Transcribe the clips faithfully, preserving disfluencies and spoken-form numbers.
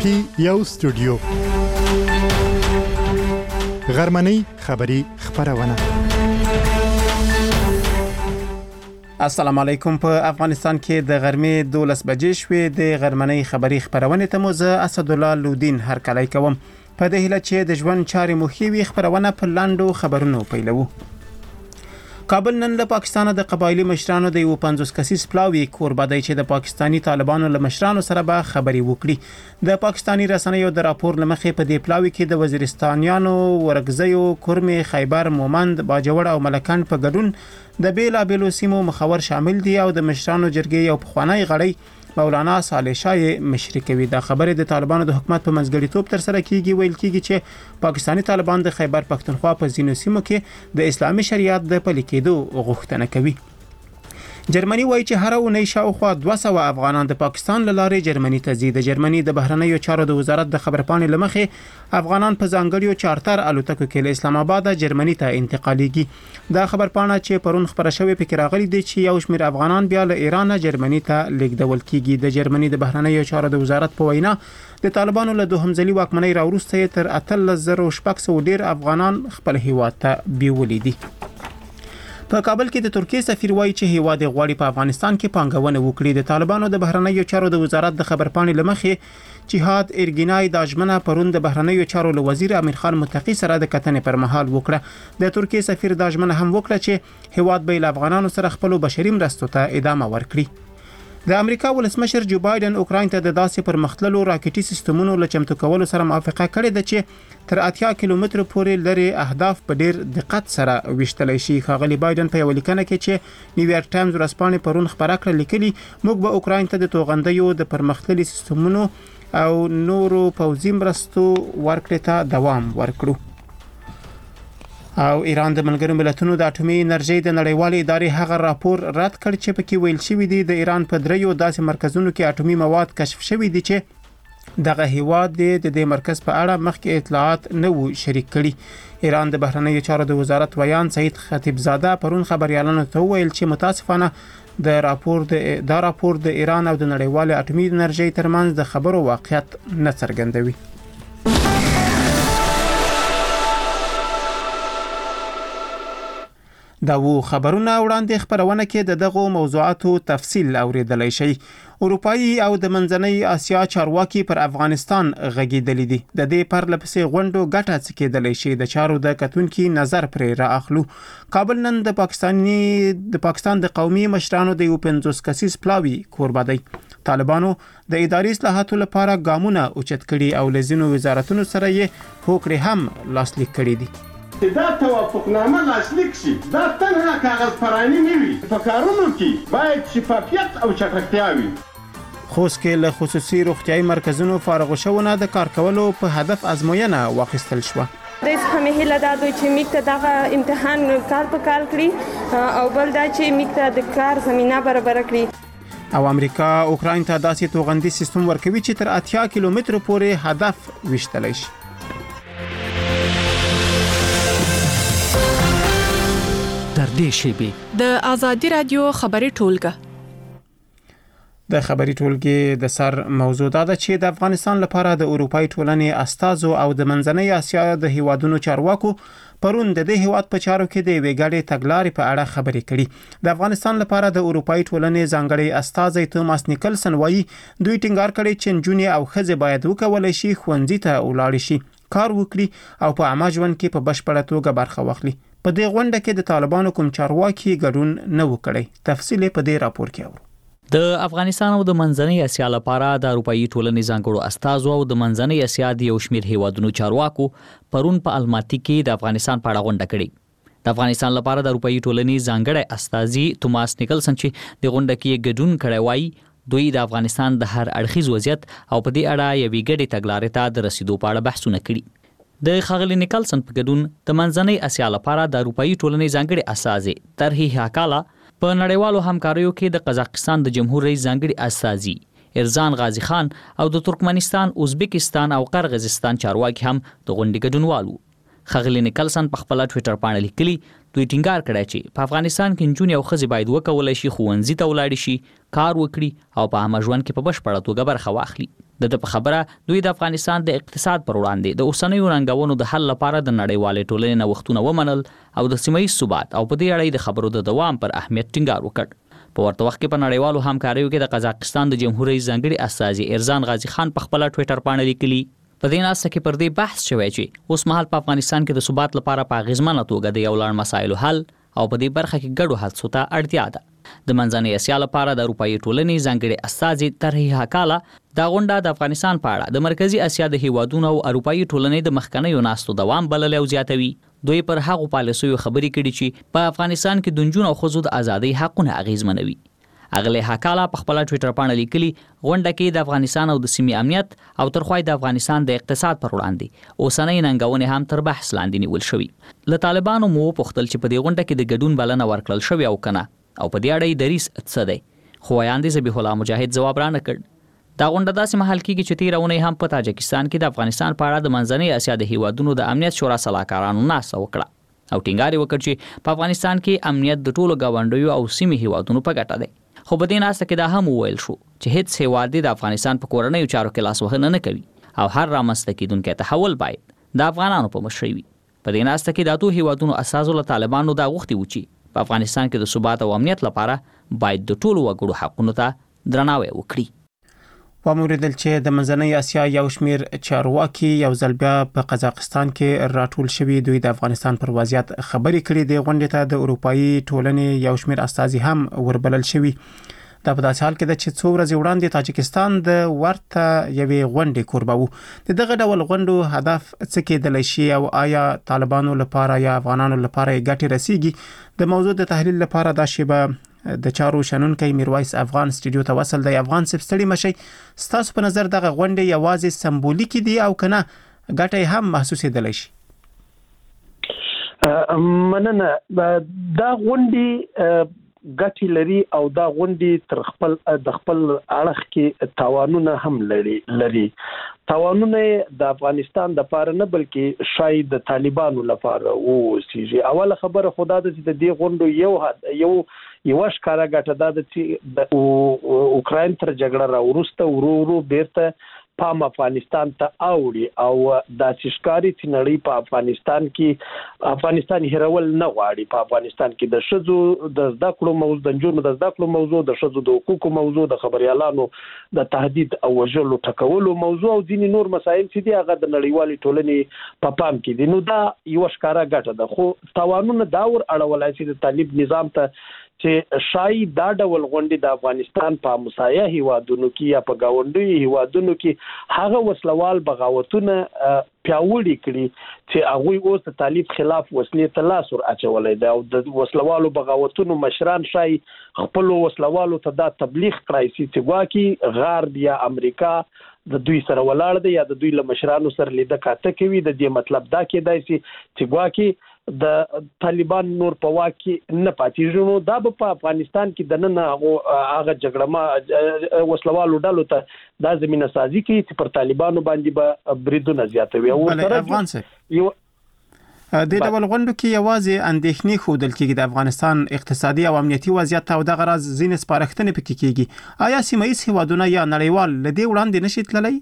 پی یو سټوډیو غرمنۍ خبری خبرونه. السلام علیکم. په افغانستان کې د غرمې دولس بجې شوې. د غرمنۍ خبری خبرونه ته مو زه اسدالله لودین هرکلی کوم. په دې هیله چې د ژوند چارې مو ښې وي، خبرونه په لاندو خبرونو پیلوو. کابل نن له پاکستان د قبایلی مشرانو د یو پنځوس کسیز پلاوی کوربه دی چې د پاکستانی طالبانو له مشرانو سره به خبري وکړي. د پاکستانی رسنیو د راپور لمخې په دې پلاوی کې د وزیرستانیانو، ورګزیو، کورمې، خیبر، مومند، باجوړ او ملکند په ګډون د بیلابیلو سیمو مخور شامل دي او د مشرانو جرګې یو پخوانی غړی مولانا صالح شاه مشري کوي. دا خبره د طالبانو د حکومت په منځګړیتوب تر سره کیږي. ویل کیږي چې پاکستانی طالبان د خیبر پختونخوا په ځینو سیمو کې د اسلامي شریعت د پلي کېدو غوښتنه کوي. جرمني وایي چې هر اونۍ شاوخوا دوه سوه افغانان د پاکستان له لارې جرمني ته ځي. د جرمني د بهرنیو چارو د وزارت د خبرپاڼې له مخې افغانان په ځانګړیو چارتر الوتکو کې له اسلام آباد جرمني ته انتقالیږي. دا خبرپاڼه چې پرون خبره شوې پکې راغلي دي چې یو شمېر افغانان بیا له ایران جرمني ته لیږدول کیږي. د جرمني د بهرنیو چارو د وزارت په وینا د طالبانو له دوهم ځلي واکمنۍ راوروسته تر اتلس زره شپږ سوه ډیر افغانان خپل هیواد ته بیولي دي. په کابل کې د ترکیې سفیر وایي چې هیواد غواړي په افغانستان کې پانګونه وکړي. د طالبانو د بهرنیو چارو د وزارت د خبرپاڼې لمخې جهاد ارګینای د اجمنه پرون د بهرنیو چارو له وزیر امیر خان متقی سره د کتنې پر مهال وکړه. د ترکیې سفیر د اجمنه هم وکړه چې هیواد به له افغانانو سره خپل بشري مرستو ته ادامه ورکړي. د امریکا ولسمشر جو بایدن اوکراین ته د داسې پرمختللو راکټي سیستمونو له چمتو کولو سره موافقه کړې ده چې تر اتیا کیلومتر پورې لري اهداف په ډیر دقت سره وشتلی شي. ښاغلي بایدن په یو لیکنه کې چې نیویارک ټایمز ورځپاڼې پرون خبره کړه لیکلي، موږ به اوکراین ته د توغندیو د پرمختللي سیستمونو او نورو پوځي مرستو ورکړې ته دوام ورکړو. او ایران د ملګرو ملتونو د اټومي انرژي د نړیوالې ادارې هغه راپور رد کړ چې پکې ویل شوی دی د ایران په دریو داسې مرکزونو کې اټومي مواد کشف شوی دي چې دغه هیواد د دې مرکز په اړه مخکې اطلاعات نه وو شریک کړي. ایران د بهرنیو چارو د وزارت ویان سعید خطیبزاده پرون خبريالانو ته ویل چې متاسفانه د راپور د دا راپور د ایران او د نړیوالې اټومي انرژي ترمنځ د خبرو واقعیت نه څرګندوي. دا وو خبرونه وړاندې خبرونه کې د دغو موضوعاتو تفصیل اوریدلای شي. اروپایي او د منځنۍ اسیا چارواکي پر افغانستان غږیدلې دي. د دې پر لپسې غونډو ګټه څه کېدلای شي د چارو د کتونکو نظر پرې را اخلو. کابل نن د پاکستاني د پاکستان د قومي مشرانو د یو پنځوس کسیز پلاوی کوربه دی. طالبانو د اداري اصلاحاتو لپاره ګامونه اوچت کړي او لزینو وزارتونو سره یې هوکړې هم لاسلیک کړي دي. دا توافقنامه لاسلیک شي، دا تنها کاغذ پرانی نه وي. په کارونو کې باید شفافیت او چټکتیا وي. خوست کې له خصوصي روغتيایي مرکزونو فارغ شوونه د کار کولو په هدف ازموینه واخیستل شوه. د همه هله دا دوی چې میک ته دغه امتحان کار په کار کړی او بل دا چې میک ته د کار زمينه برابر کړی. او امریکا اوکراین ته داسې توغندي سیستم ورکوي چې تر اتیا کیلومتر پورې هدف وشتلی شي. در دې شیبې د آزادي رادیو خبري ټولګه د خبري ټولګې د سر موضوع دا ده چې د افغانستان لپاره د اروپای ټولنې استازو او د منځنۍ اسیا د هیوادونو چارواکو پرون د دې هیواد په چارو کې د ویګاډې تګلارې په اړه خبرې کړي. د افغانستان لپاره د اروپای ټولنې ځانګړی استازی توماس نیکلسن وایي دوی ټینګار کړي چې نجونې او ښځې باید وکولای شي ښوونځي ته ولاړ شي، کار وکړي او په عامه ژوند کې په بشپړه توګه برخه واخلي. په دې غونډه کې د طالبانو کوم چارواکي ګډون نه وکړي. تفصیل په دې راپور کې اورو. د افغانستان او د منځنۍ اسیا لپاره د اروپאי ټولنې ځانګړو استازو او د منځنۍ اسیا د یو شمېر هیوادونو چارواکو پرون په الماتی کې د افغانستان په اړه غونډه کړې. د افغانستان لپاره د اروپאי ټولنې ځانګړی استازي توماس نیکلسن چې د غونډه کې ګډون کړی وایي دوی د افغانستان د هر اړخیز وضعیت او په دې اړه یوې ګډې تګلارې ته د رسیدو په اړه بحثونه کړي. د ښاغلي نیکلسن په ګډون د منځنۍ اسیا لپاره د اروپאי ټولنې ځانګړي استازي طرحي حکاله په نړیوالو همکاریو کې د قزاقستان د جمهور رئیس ځانګړي استازي ارزان غازی خان او د ترکمنستان، ازبکستان او قرغیزستان چارواکي هم د غونډې ګډونوالو. ښاغلي نیکلسن په خپل ټوئیټر باندې لیکلي دوی ټینګار کړی چې په افغانستان کې نجونې او ښځې باید وکولای شي ښوونځي ته ولاړ شي، کار وکړي او په عامه ژوند کې په بشپړه توګه برخه واخلي. د په خبره دوی د افغانستان د اقتصاد پر وړاندې د اوسنیو ننګونو د حل لپاره د نړیوالې ټولنې نوښتونه ومنل او د سیمه ییز ثبات او په دې اړه د خبرو د دوام پر اهمیت ټینګار وکړ. په ورته وخت کې په نړیوالو همکاریو کې د قزاقستان د جمهور رئیس ځانګړي استازي ارزان غازي خان په خپل ټوئیټر باندې لیکلي په دې ناسه کې پر دې بحث شوی چې اوس مهال په افغانستان کې د ثبات لپاره په اغیزمنه توګه د یو لړ مسایلو حل او په دې برخه کې ګډو هڅو ته اړتیا ده. د منځنۍ اسیا لپاره د اروپایي ټولنې ځانګړي استازي طرحې حکاله دا غونډه د افغانستان په اړه د مرکزی اسیا د هیوادونو او اروپایي ټولنې د مخکنیو ناستو دوام بللی او زیاتوي. دوی پر هغو پالیسیو خبرې کړي چې په افغانستان کې د نجونو او ښځو د ازادۍ حقونه اغیزمنوي. اغله حکاله په خپل ټوئیټر باندې لیکلي غونډه کې د افغانستان او د سیمې امنیت او ترخوای د افغانستان د اقتصاد پر وړاندې اوسنۍ ننګونې هم تر بحث لاندې نیول شوې. له طالبانو مو پوښتل چې په دې غونډه کې د ګډون بلنه ورکړل شوې او کنه او په دې اړه یې دریس څه دی، خو وایاندې ذبیح الله مجاهد ځواب را نه کړ. دا غونډه داسې مهال کېږي چې تېره اونۍ هم په تاجکستان کې د افغانستان په اړه د منځنۍ اسیا د هیوادونو د امنیت شورا سلاکارانو ناسته وکړه او ټینګار یې وکړ چې په افغانستان کې امنیت د ټولو ګاونډیو او سیمې هیوادونو په ګټه دی. خو په دې ناسته کې دا هم وویل شو چې هیڅ هیواد د افغانستان په کورنیو چارو کې لاسوهنه نه کوي او هر رامنځته کېدونکی تحول باید د افغانانو په مشرۍ وي. په دې ناسته کې د اتو هیوادونو اساسو له طالبانو دا غوښتي و چې په افغانستان کې د ثبات او امنیت لپاره باید د ټولو وګړو حقونو ته درناوی وکړي. وموریدل چې د منځنۍ اسیا یو شمیر چارواکي یو ځل بیا په قزاقستان کې راټول شوي دوی د افغانستان پر وضعیت خبرې کړي. د غونډې ته د اروپایي ټولنې یو شمیر استازي هم وربلل شوي. دا په داسې حال کې ده چې څو ورځې وړاندې تاجکستان د ورته یوې غونډې کوربه و. د دغه ډول غونډو هدف څه کېدلی شي او آیا طالبانو لپاره یا افغانانو لپاره یې ګټې رسیږي؟ د موضوع د تحلیل لپاره دا شیبه د چارو شنونکی میرویس افغان سټوډیو ته وصل دی. افغان صاحب ستړي مشئ، ستاسو په نظر دغه غونډې یوازې سمبولیکي دي او کنه ګټه هم محسوسېدلی شي؟ مننه. دا غونډې ګټې لري او دا غونډې تر خپل د خپل اړخ کې تاوانونه هم لري لري تاوانونه د افغانستان د لپاره نه بلکې شاید د طالبانو لپاره اوسېږي. اوله خبره خدا د دې غونډو یو یو یو ښکارا ګټه ده چې د اوکراین تر جګړه را وروسته ورو ورو بیرته پام افغانستان ته اوړي او د سشکاري چې نړۍ په افغانستان کې افغانستان هیرول نه غواړي. په افغانستان کې د شذو د زده کړو موضوع، د جنونو د زده کړو موضوع، د شذو د حقوقو موضوع، د خبريالانو د تهدید او وژلو ټکولو موضوع او ځینې نور مسایل چې دي هغه د نړیوالې ټولنې په پام کې دي. نو دا یو ښکارا ګټه ده. خو تاوانونه دا ور اړولای چې د طالب نظام ته چې شاید دا ډول غونډې د افغانستان په مسایه هیوادونو کې یا په گاونډي هیوادونو کې هغه وسلوال بغاوتونه پیاوړي کړي چې هغه اوس د طالب خلاف وسلې ته لاس ور اچولای دی او د وسلوالو بغاوتونو مشران شای خپل وسلوالو ته دا تبلیغ کړای شي چې واکي غارد یا امریکا د دوی سره ولاړ دی یا د دوی له مشرانو سره لیده کاته کوي. د دې مطلب دا کېدای شي چې واکي د طالبان نور په واکي نه پاتېږي. نو دا په افغانستان کې د نن هغه جګړه ما وسلوالو ډلو ته دا زمينه سازي کوي چې پر طالبانو باندې به بریدونه زیاتوي. او افغان څه یو د ډول غونډو کې یوازې اندېښنې ښودل کېږي د افغانستان اقتصادي او امنیتي وضعیت او دغه راز ځینې سپارښتنې پکې کېږي. آیا سیمه ییز هیوادونه یا نړیوال له دې وړاندې نشي تللی؟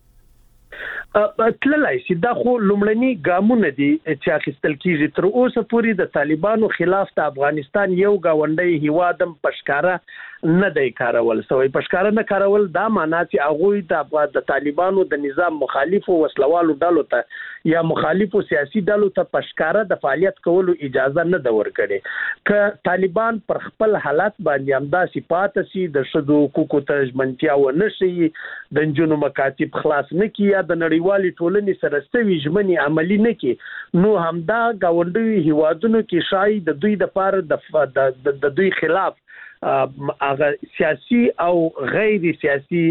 تللی شي. دا خو لومړني ګامونه دي چې اخیستل کېږي. تر اوسه پورې د طالبانو خلاف د افغانستان یو گاونډي هیوادم پشکاره نه دی کارول سوی. پشکاره نه کارول دا معنا چې هغه د طالبانو د نظام مخالفو وسلوالو ډلو ته یا مخالفو سیاسي ډلو ته پشکاره د فعالیت کولو اجازه نه ده ورکړې. که طالبان پر خپل حالت باندې همداسې پاتې شي، د ښځو حقوقو ته ژمنتیا ونه شي، د نجونو مکاتب خلاص نه کړي یا د نړیوالې ټولنې سره سوي ژمنې عملي نه کړي، نو همدا ګاونډي هیوادونو کې شاید د دوی د د دوی خلاف هغه سیاسي او غیر سیاسي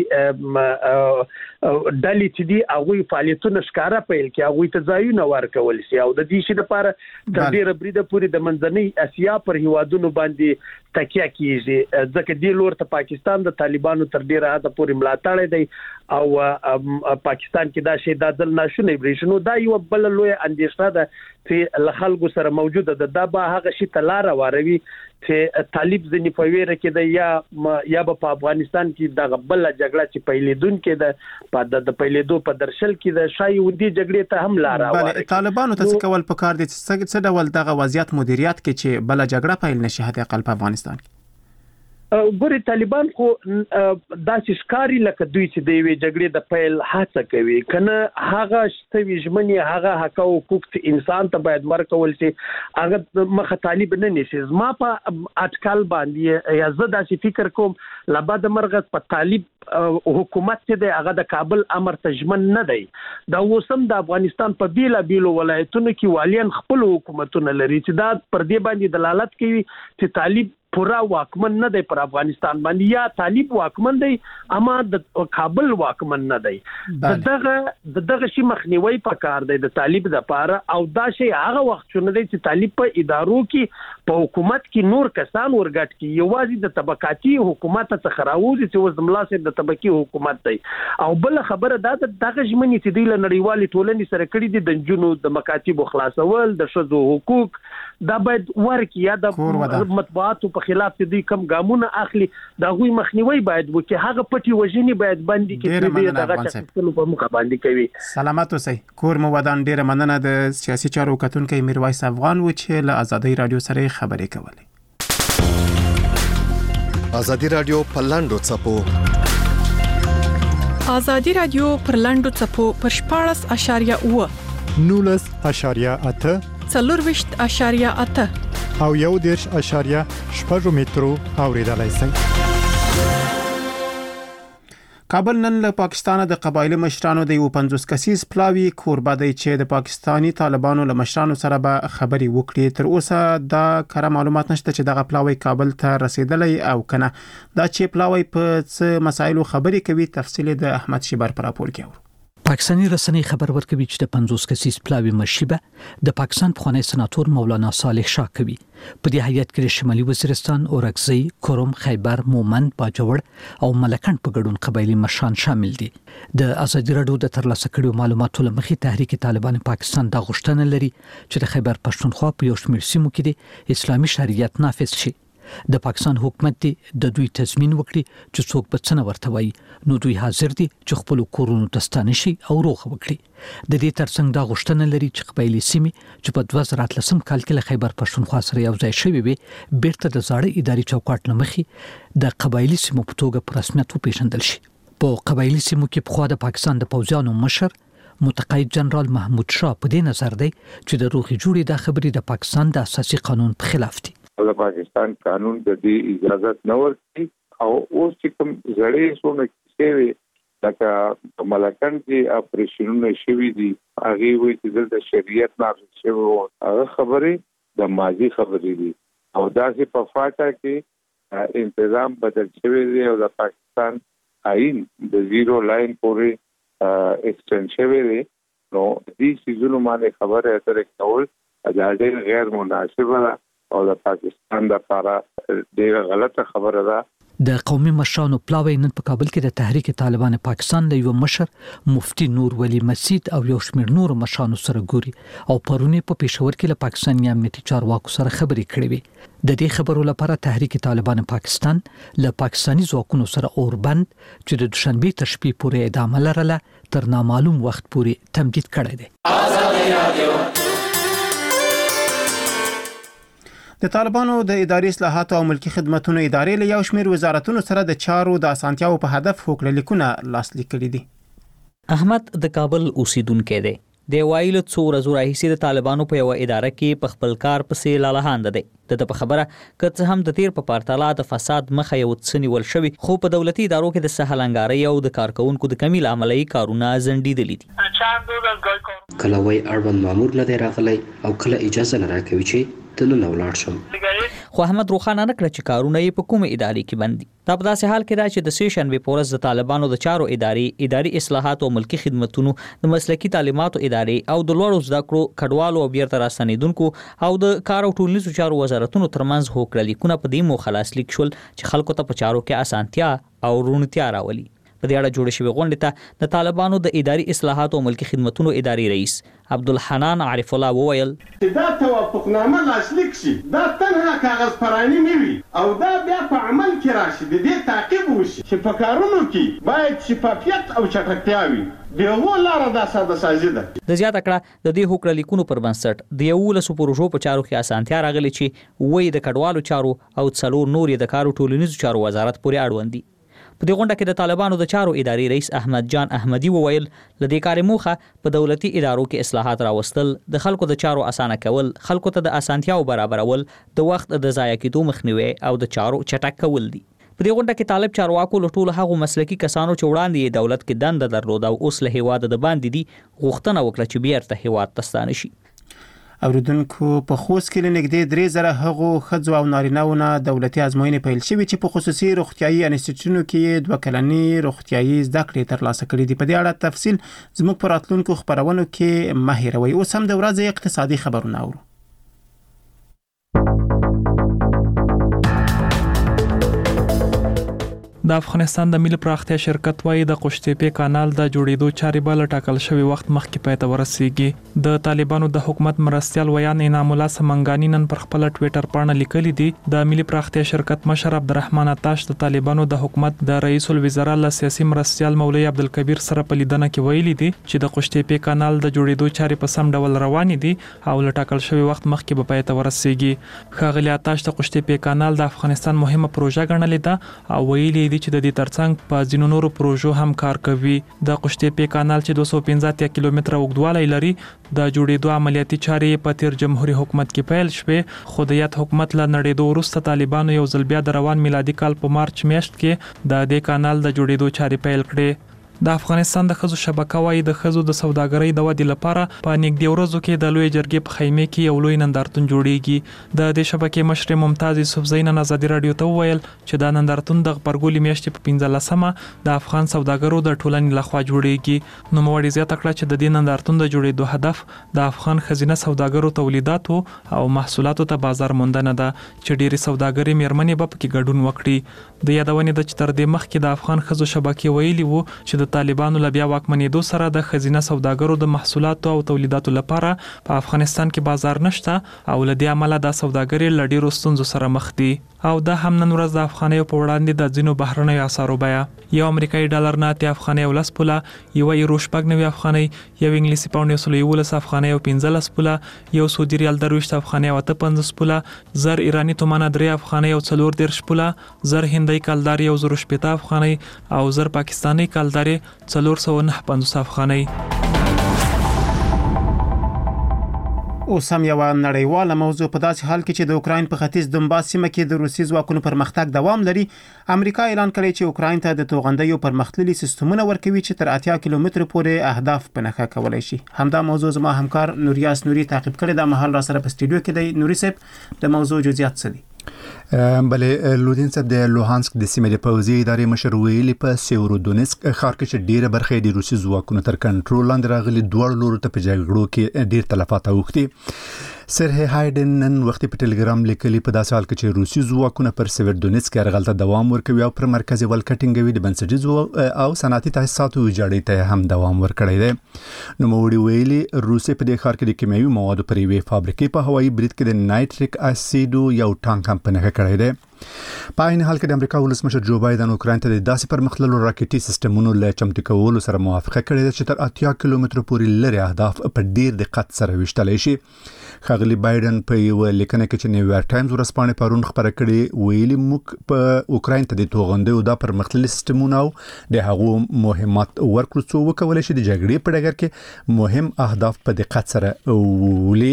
ډلې چې دي هغه فعالیتونه ښکارا پیل کې هغه ته ځایونه ورکول شي او د دې شي لپاره د ډیره بریده پورې د منځنۍ اسیا پر هیوادونو باندې تکیه کیږي. ځکه دی لور ته پاکستان د طالبانو تر ډیره حد پورې ملاتړ دی او پاکستان کې دا شی د ځل ناشونی بریښنو دا یو بل لوی اندیشه ده چې لخلکو سره موجوده ده دا به هغه شي تلاره واروي چې طالب ځنی په ویره کې د یا یا په افغانستان کې د بل جګړه چې پیلیدون کې د په د پیلیدو په درشل کې د شای ودی جګړې ته هم لاره واروي. بله طالبانو ته څه کول پکار دي چې څه ډول دغه وضعیت مدیریت کې چې بل جګړه پیل نشي حتی اقل په افغانستان کې. ګوري طالبان خو داسې ښکاری لکه دوی چې د یوې جګړې د پیل هڅه کوي کنه هغه شته ژمنې هغه حق او حقوق انسان ته باید ورکول شي هغه مخه طالب نه نشي زما په اټکل باندې یا زه داسې فکر کوم لبد مرغت په طالب حکومت چې د هغه د کابل امر تجمن نه دی دا وسم د افغانستان په بیلا بیلو ولایتونو کې والیان خپل حکومتونه لري چې دا پر دې باندې دلالت کوي چې طالب پورا واکمن نه دی پر افغانستان باندې یا طالب واکمن دی اما د کابل واکمن نه دی دغه دغه شی مخنیوي پکار دی د طالب د پاره او دا شی هغه وخت شونه دی چې طالب په ادارو کې په حکومت کې نور کسان ورګټ کې یوازې د طبقاتي حکومت څخه راوځي چې وز د ملاسه د طبقي حکومت دی او بل خبره دا دغه ژمنې چې دی له نړیوالې ټولنې سره کړي دي د جنونو د مکاتب خلاصول د شذو حقوق دا باید ورکی یا د مطبوعاتو په خلاف چې دوی کم ګامونه اخلي دا غوي مخنیوي باید وکړي هغه پټي وژنې باید باندې کې دغه څه په مخ باندې کوي. سلامات اوسئ. کور مو ودان. ډیره مننه د سیاسي چارو کتونکو میرویس افغان و چې له ازادي رادیو سره خبرې کولې. ازادي رادیو په لاندو چپو ازادي رادیو پر لاندو چپو پر شپاړس اشاریه اوه نولس اشاریه اته څلورویشت اشاریه اته او یو دیرش اشاریه شپږ مترو اوریدلای شئ. کابل نن له پاکستان د قبایلی مشرانو د یو پنځوس کسیز پلاوی کوربه دی چې د پاکستانی طالبانو له مشرانو سره به خبرې وکړي. تر اوسه دا کره معلومات نشته چې دغه پلاوی کابل ته رسیدلی او کنه. دا چې پلاوی په څه مسایلو خبرې کوي تفصیل د احمد شیبر پر راپور کې اورو. پاکستانی رسنۍ خبر ورکوي چې د پنځوس کسیز پلاوی مشیبه د پاکستان پخوانی سناتور مولانا صالح شاه کوي. په دې هیئت کې شمالي وزیرستان، اورکزۍ، کوروم، خیبر، مومند، باجوړ او ملکند په ګډون قبایلی مشران شامل دي. د ازادي رادیو د ترلاسه کړو معلوماتو لمخې تحریک طالبان پاکستان د غوښتنه لري چې د خیبر پښتونخوا په یو شمېر سیمو کې د اسلامي شریعت نافذ شي. د پاکستان حکومت دی د دوی تضمین وکړي چې څوک به څنګه ورته وایي نو دوی حاضر دي چې خپل کورونو ته ستانه شي او روغ وکړي. د دې ترڅنګ دا غوښتنه لري چې قبایلی سیمې چې په دوه زره اتلسم کال کې له خیبر پښتونخوا سره یو ځای شوي وي بیرته د زاړه اداري چوکاټ نه مخې د قبایلی سیمو په توګه په رسمیت وپېژندل شي. په قبایلی سیمو کې پخوا د پاکستان د پوځیانو مشر متقاعد جنرال محمود شاه په دې نظر دی چې د روغې جوړې د خبرې د پاکستان د اساسي قانون په خلاف دي. د پاکستان قانون د دې اجازه نه ورکړي او اوس چې کوم زړې سونه کیږي لکه ملکند کې اپریشنونه شوي دي هغه وی چې د شریعت نافذ شوی هغه خبرې د ماضي خبرې دي او داسې په فاټا کې انتظام بدل شوی دی او د پاکستان آئین د زیرو لاین پورې ایکسټند شوی دی نو دې سيزونو باندې خبره اترې کول دا ډېر غیر مناسبه ده او د پاکستان د لپاره ډیره غلطه خبره ده. د قومي مشرانو پلاوی نن په کابل کې د تحریک طالبان پاکستان له یو مشر مفتی نور ولی مسجد او یو شمېر نور مشرانو سره ګوري او پرونی په پېښور کې له پاکستاني امنیتي چارواکو سره خبرې کړې وي. د دې خبرو لپاره تحریک طالبان پاکستان له پاکستاني ځواکونو سره اوربند چې د دوشنبه تر شپې پورې ادامه لرله تر نامعلوم وخت پورې تمدید کړی دی. ازادي رادیو د طالبانو د اداري اصلاحاتو او ملکی خدماتو ادارې له یو شمېر وزارتونو سره د چارو د اسانتیاو په هدف هوکړه لیکونه لاسلیک کړي دي. احمد د کابل اوسیدونکو دی. د وایلو څو ورځې راهیسې د طالبانو په یو اداره کې په خپل کار پسې لالهاند دی. د په خبره کڅ هم د تیر په پارتالا د فساد مخه یو څنی ول شوی خو په دولتي ادارو کې د سهلنګاري او د کارکونکو د کمیل عملی کارونه زندیدلې دي. کله وای اړوند مامور نه دی راغلی او کله اجازه نه راکوي چې تنه ولاړ شم. خو احمد روخانه نکړه چې کارونه یې په کومه ادارې کې بندي. دا په داسې حال کې دا چې د سیشن به پورز د طالبانو د چارو ادارې اداري اصلاحات او ملکی خدماتونو د مسلکی تعلیماتو ادارې او د لوړو زده کړو کډوالو او بیرته راستنیدونکو او د کار او ټولنیزو چارو وزارتونو ترمنځ هوکړه لیکونه په دې مو خلاص لیک شول چې خلکو ته په چارو کې اسانتیا او رونتیا راولي. په دې اړه جوړ شوی غونډه ته د طالبانو د اداري اصلاحاتو او ملکي خدماتو اداري رئیس عبدالحنان عارف الله وویل دا توافقنامه لاسلیک شي دا تنها کاغذ پرانی نه وي او دا بیا په عمل کې راشي د دې تعقیب وشي چې په کارونو کې باید شفافیت او چټکتیا وي دغه لاره د ساده سازي ده. د زیاته کړه د دې هوکړه لیکونو پر بنسټ د یولسو پروژو په چارو کې اسانتیا راغلي چې وې د کډوالو چارو او څلور نورې د کارو ټولنیزو چارو وزارت پورې اړوند دي. په دې غونډه کې د طالبانو د چارو اداري رئیس احمد جان احمدي وویل لدې کار موخه په دولتي ادارو کې اصلاحات راوستل، د خلکو د چارو اسانه کول، خلکو ته د اسانتیاو برابرول، د وخت د ضایع کېدو مخنیوي او د چارو چټک کول دي. په دې غونډه کې طالب چارواکو له ټولو هغو مسلکي کسانو چې وړاندې دولت کې دنده درلوده او اوس له هیواد د باندې دي غوښتنه وکړه چې بیرته هیواد ته ستانه شي. اوریدونکو په خوست کې لنګدې درې زره هغو ښځو او نارینه‌و نه دولتي ازموینې پیل شوې چې په خصوصي روغتیايي انسټیټیوټونو کې دوه کلنې روغتیايي زده کړې ترلاسه کړې دي. په دې اړه تفصیل زموږ په راتلونکو خبرونو کې مه هېروئ. اوس هم د ورځې اقتصادي خبرونه اورو. د افغانستان د ملي پراختیا شرکت وايي د قوشتېپې کانال د جوړېدو چارې به له ټاکل شوی وخت مخکې پای ته ورسیږي. د طالبانو د حکومت مرستیال ویان انعام الله سمنګانی نن پر خپل ټوئیټر باندې لیکلي دي د ملي پراختیا شرکت مشر عبدالرحمن عطاش د طالبانو د حکومت د رئیس الوزرا له سیاسي مرستیال مولوی عبدالکبیر سره په لیدنه کې ویلي دي چې د قوشتېپې کانال د جوړېدو چارې په سم ډول روانې دي او له ټاکل شوی وخت مخکې به پای ته ورسیږي. ښاغلي عطاش د قوشتېپې کانال د افغانستان مهمه پروژه ګڼلې ده او ویلي دي چې د دې ترڅنګ په ځینو نورو پروژو هم کار کوي. د قوشتېپې کانال چې دوه سوه پنځه اتیا کیلومتره اوږدوالی لري د جوړېدو عملیاتي چارې په تیر جمهوریت حکومت کې پیل شوې، خو د یاد حکومت له نړېدو وروسته طالبانو یو ځل بیا د روان میلادي کال په مارچ میاشت کې د دې کانال د جوړېدو چارې پیل کړې. د افغانستان د ښځو شبکه وايي د ښځو د سوداګرۍ د ودې لپاره په نږدې ورځو کې د لوی جرګې په خیمه کې یو لوی نندارتون جوړیږي. د دې شبکې مشر ممتاز یوسفزۍ نن ازادي رادیو ته وویل چې دا نندارتون د غبرګولي میاشتې په پنځلسمه د افغان سوداګرو د ټولنې لخوا جوړیږي. نوموړي زیاته کړه چې د دې نندارتون د جوړېدو هدف د افغان ښځینه سوداګرو تولیداتو او محصولاتو ته بازار موندنه ده چې ډېری سوداګري میرمنې به پکې ګډون وکړي. د یادونې ده چې تر دې مخکې د افغان ښځو شبکې ویلي وو چې د طالبانو له بیا واکمنېدو سره د ښځینه سوداګرو د محصولاتو او تولیداتو لپاره په افغانستان کې بازار نشته او له دې امله د سوداګري له ډېرو ستونزو سره مخ دي او دا هم نن ورځ د افغانیو په وړاندې د ځینو بهرنیو اسعارو بیه یو امریکایي ډالر نه اتیا افغانۍ او لس پوله، یو یورو شپږ نوي افغانۍ، یو انګلیسي پاونډ یو سل یولس افغانۍ او پنځلس پوله، یو سعودي ریال درویشت افغانۍ او اته پنځوس پوله، زر ایراني تومانه درې افغانۍ او څلور دېرش پوله، زر هندۍ کلدار یو زر شپېته افغانۍ او زر پاکستاني کلدار څلور سوه نهه پنځوس افغانۍ. اوس هم یو نړیواله موضوع په داسې حال کې چې د اوکراین په ختیځ دونباس سیمه کې د روسي ځواکونو پرمختګ دوام لري، امریکا اعلان کړی چې اوکراین ته د توغندیو پرمختللي سیستمونه ورکوي چې تر اتیا کیلومتر پورې اهداف په نښه کولای شي. همدا موضوع زما همکار نوریاس نوري تعقیب کړی د مهال را سره په سټوډیو کې دی. نوري صاحب د موضوع جزئیات څه دي؟ بلې لودین صاحب د لوهانسک د سیمې د پوځي ادارې مشر ویلي په سیورودونسک ښار کې چې ډیره برخه د روسي ځواکونو تر کنټرول لاندې راغلي دوه لورو ته په جګړو کې ډیر تلفات اوښتي. سرهی هایدن نن وخت په ټلګرام لیکلي په داسې حال کې چې روسي ځواکونه پر سیورودونسک یرغل ته دوام ورکوي او پر مرکزي ولکټینګوي د بنسټیزو او صنعتي تاسیساتو ویجاړۍ ته هم دوام ورکړی دی. نوموړي ویلي روسي په دې ښار کې د کیمیاوي موادو پر یوې فابریکې په هوایي برید کې د نایتریک اسیدو یو ټانک هم په نښه کړی دی. په عین حال کې د امریکا ولسمشر جو بایدن اوکراین ته د داسې پرمختللو راکټي سیستمونو له چمتو کولو سره موافقه کړې ده چې تر اتیا کیلومتر پورې لري اهداف په ډیر دقت سره ویشتلی شي. ښاغلي بایدن په یو لیکنه کې چې نیویارک ټایمز ورځپاڼې پرون خبره کړې ویلي موږ په اوکراین ته د توغندیو دا پرمختللي سیستمونه او د هغو مهمات ورکړو څو وکولی شي د جګړې په ډګر کې مهم اهداف په دقت سره ولي.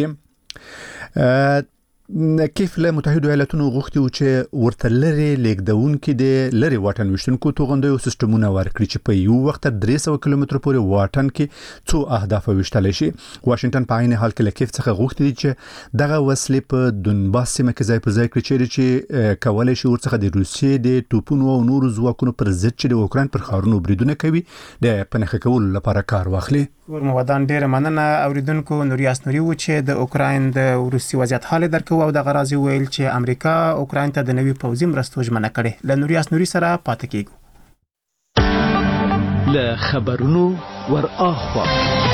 کیف له متحده ایالاتونو غوښتي و چې ورته لري لیږدونکي د لري واټن ویشتونکو توغندیو سیستمونه ورکړي چې په یو وخت درې سوه کیلومتر پورې واټن کې څو اهداف ویشتلی شي. واشنگټن په عین حال کې له کیف څخه غوښتي دي چې دغه وسلې په دونباس سیمه کې ځای پر ځای کړي چیرې چې کولی شي ورڅخه د روسیې د توپونو او نورو ځواکونو پر ضد چې د اوکراین پر ښارونو بریدونه کوي د په نښه کولو لپاره کار واخلي. ورمودان ډیره مننه اوریدونکو. نوریاس نوري و چې د اوکراین د روسي وضعیت حال درکو او د غرازي ویل چې امریکا اوکراین ته د نوي پوځي مرستو ژمنه کړې. له نوریاس نوري سره پاتې کیږو. له خبرونو ور اخوا.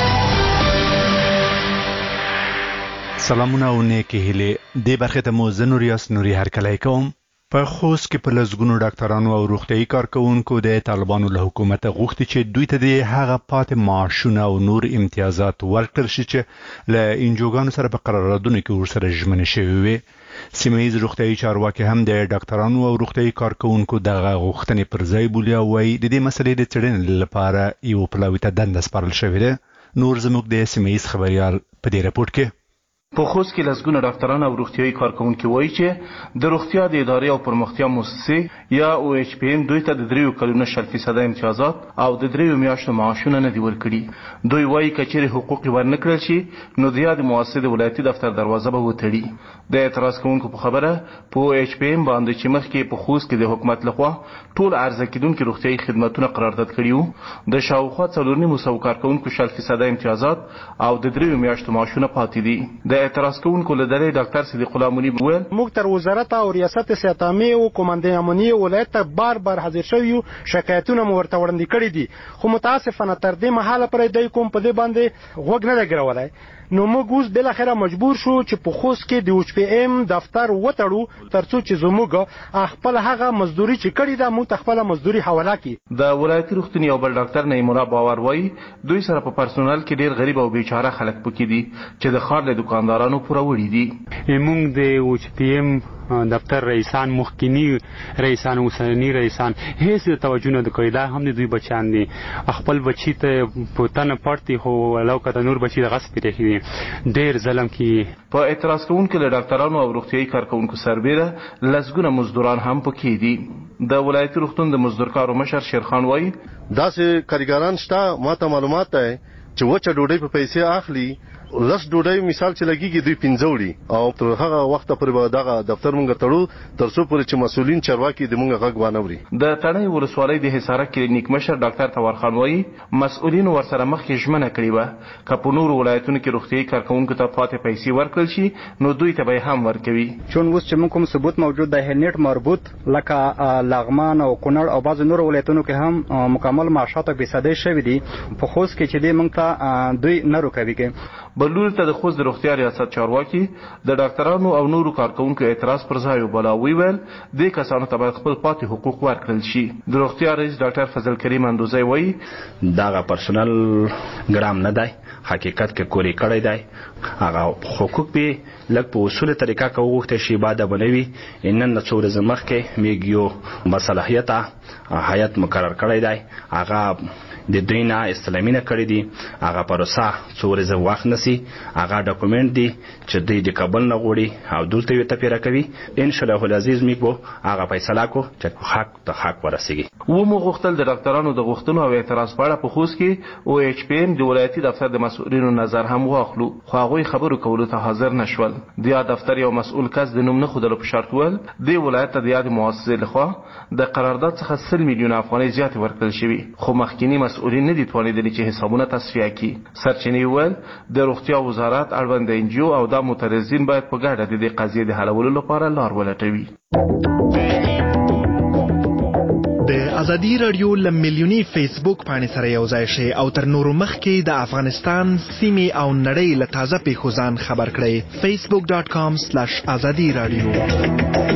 سلامونه او نیکی هیله د برخه ته مو زنوریاس نوري هرکلای کوم. په خوست کې په لزګونو ډاکټرانو او روغتيایي کارکونکو د طالبانو له حکومت غوښتي چې دوی ته د هغه پاتې معاشونه او نور امتیازات ورکړل شي چې له انجوګانو سره په قراردادونو کې ورسره ژمنه شوی وي. سیمه‌ییز روغتيایي چارواکي هم د ډاکټرانو او روغتيایي کارکونکو دغه غوښتنې پر ځای بولي او وايي د دې مسلې د څېړنې لپاره یو پلاوي ته دنده سپارل شوې ده. نور زموږ د سیمه‌ییز خبريال په دې راپور کې په خوست کې لسګونه ډاکټران او روغتيایي کارکونکو وایي چې د روغتیا د ادارې او پرمختیا مؤسسې یا او ایچ پی ایم دوی ته د دریو کلونو شل فیصد امتیازات او د دریو میاشتو معاشونه نه دی ورکړي. دوی وایي کچېرې حقوق ورنکړل شي نو د یاد مؤسسې د ولایتي دفتر دروازه به وتړي. د اعتراض کوونکو په خبره په او ایچ پی ایم باندې چې مخکې په خوست کې د حکومت لخوا ټول عرضه کیدونکو روغتيایي خدماتونه قرارداد کړي وو، د شاوخوا څلور نیم سوه کارکونکو شل فیصد امتیازات او د دریو میاشتو معاشونه پاتې دي. د اعتراض کوونکو له ډلې ډاکټر صدیق الله مونی وویل موږ تر وزارت او ریاست صحت عامه او کمانډې امنیه ولایت ته بار بار حاضر شوی یو، شکایتونه مو ورته وړاندې کړي دي، خو متاسفانه تر دې مهاله پرې دوی کوم په دې باندې غوږ نه لګولای. نو موږ اوس بل اخره مجبور شو چې په خوست کې د او ایچ پی ایم دفتر وتړو ترڅو چې زموږ خپل هغه مزدوري چې کړی دا موږ خپل مزدوري حواله کړي. د ولایتي روغتون یو بل ډاکټر نعیم الله باور وایي دوی سره په پرسونل کې ډیر غریب او بیچاره خلک پکې دي چې د ښار له دکاندارانو پوره وړي دي. موږ د او ایچ پی ایم دفتر رئیسان مخکینی رئیسان اوسنی رئیسان هیڅ توجه نه کوي، دا هم د دوی بچیان دي، خپل بچی ته پوتنه پړتي خو لو کته نور بچی د غصب لري ډیر ظلم کی. په اعتراض کوونکو له ډاکټرانو او روغتيایي کارکونکو سربېره لسګونه مزدوران هم پکې دي. د ولایتي روغتون د مزدورکارو مشر شیرخان وایي داسې کاریګران شته ماته معلومات ده چې وچه ډوډۍ په پیسې اخلي، لس ډوډۍ مثال چې لګيږي دوی پنځوړي او تر هغه وخت پورې به دغه دفتر مونږ تړو ترڅو پورې چې مسولین چارواکي د مونږ غږ وانوري. د تڼۍ ولسوالۍ د حصارک کلینیک مشر ډاکټر توار خان وایي مسؤلین ورسره مخکې ژمنه کړې وه که په نورو ولایتونو کې روغتیایي کارکونکو ته پاتې پیسې ورکړل شي نو دوی ته به هم ورکوي. چون اوس چې موږ کوم ثبوت موجود دی هلنیټ مربوط لکه لغمان او کونړ او بعض نورو ولایتونو کې هم مکمل معاشات او فیصدي شوي دي، په خوست کې چې دی موږ ته دوی نه روکوي. بلور ته د خوست د روغتیا ریاست چارواکي د ډاکټرانو او نورو کارکونکو اعتراض پر ځای وبلا ویل د کسانو ته باید خپل پاتې حقوق ورکړل شي. د روغتیا رئیس ډاکټر فضل کریم اندوزی وایي دغه پرسونل ګرام نه دی، حقیقت کې کوری کړی دی، هغه حقوق به لږ په اصول طریقه کې وغوښتل شي بعد بنوي. نن څو ورځې مخکې میږ یو مصالحیت هیئت مقرر کړی دی، هغه د دوی نه استلامینه کړی دي، هغه پروسه څو ورځې وخت نسی، هغه ډاکومنټ دی چې دوی د کابل نه غوړي او دلته یې تپیره کوي. ان شاء الله العزیز میږ به هغه فیصله کو چې حق ته حق ورسیږي. و مو غوښتل د ډاکټرانو د غوښتنو او اعتراض په اړه په خوست کې او ایچ پی ایم د ولایتي دفتر د مسؤلینو نظر هم واخلو، خو هغوی خبرو کولو ته حاضر نشول. د یا دفتر یو مسؤل کس د نوم نه خودلو په شرط ول د ولایت د یاد مؤسسې لخوا د قرارداد څخه سل میلیون افغانۍ زیات ورکړل شوی، خو مخکینی مسؤلین نه دي توانیدلی چې حسابونه تصفیه کړي. سرچینې ول د روغتیا وزارت اړوند انجیو او د معترضین باید په ګډه د دې قضیې د حلولو لپاره لار ولټوي. د ازادي رادیو ل میلیونی فیسبوک باندې سره یو ځای شي او تر نورو مخکې د افغانستان سیمې او نړۍ له تازه پیښو ځان خبر کړئ. فیسبوک ډاٹ کام سلیش ازادي رادیو.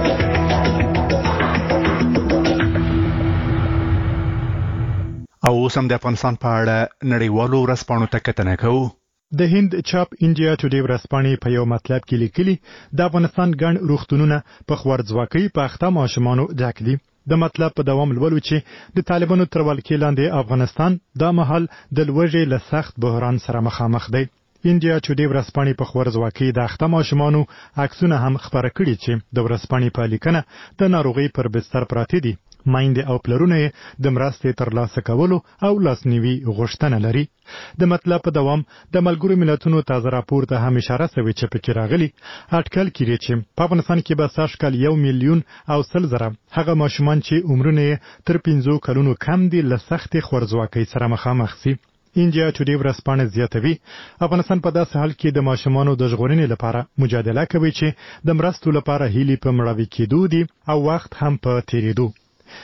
او اوس هم د افغانستان په اړه نړیوالو ورځپاڼو ته کتنه کوو. د هند چاپ انډیا ټوډے ورځپاڼې په یو مطلب کې لیکلي د افغانستان ګڼ روغتونونه په خوارځواکۍ په اخته ماشومانو ډک دي. د مطلب په دوام لولو چې د طالبانو تر ولکې لاندې افغانستان دا مهال د لوږې له سخت بحران سره مخامخ دی. انډیا ټوډے ورځپاڼې په خوارځواکۍ د اخته ماشومانو عکسونه هم خپاره کړي چې د ورځپاڼې په لیکنه د ناروغۍ پر بستر پراته دي. مایندې او پلرونه د مرستې ترلاسه کولو او لاسنیوي غوښتنه لري. د مطلب په دوام د ملګرو ملتونو تازه راپور ته هم اشاره شوې چې پکې راغلي اټکل کړي چې په افغانستان کې به سږ کال یو میلیون او سل زره هغه ماشومان چې عمرونه تر پنځو کلونو کم دي له سختې خوارځواکۍ سره مخامخ شي. انډیا ټوډے ورځپاڼه زیاتوي افغانستان په داسې حال کې د ماشومانو د ژغورنې لپاره مجادله کوي چې د مرستو لپاره هیلې په مړاوي کېدو دي او وخت هم په تیریدو.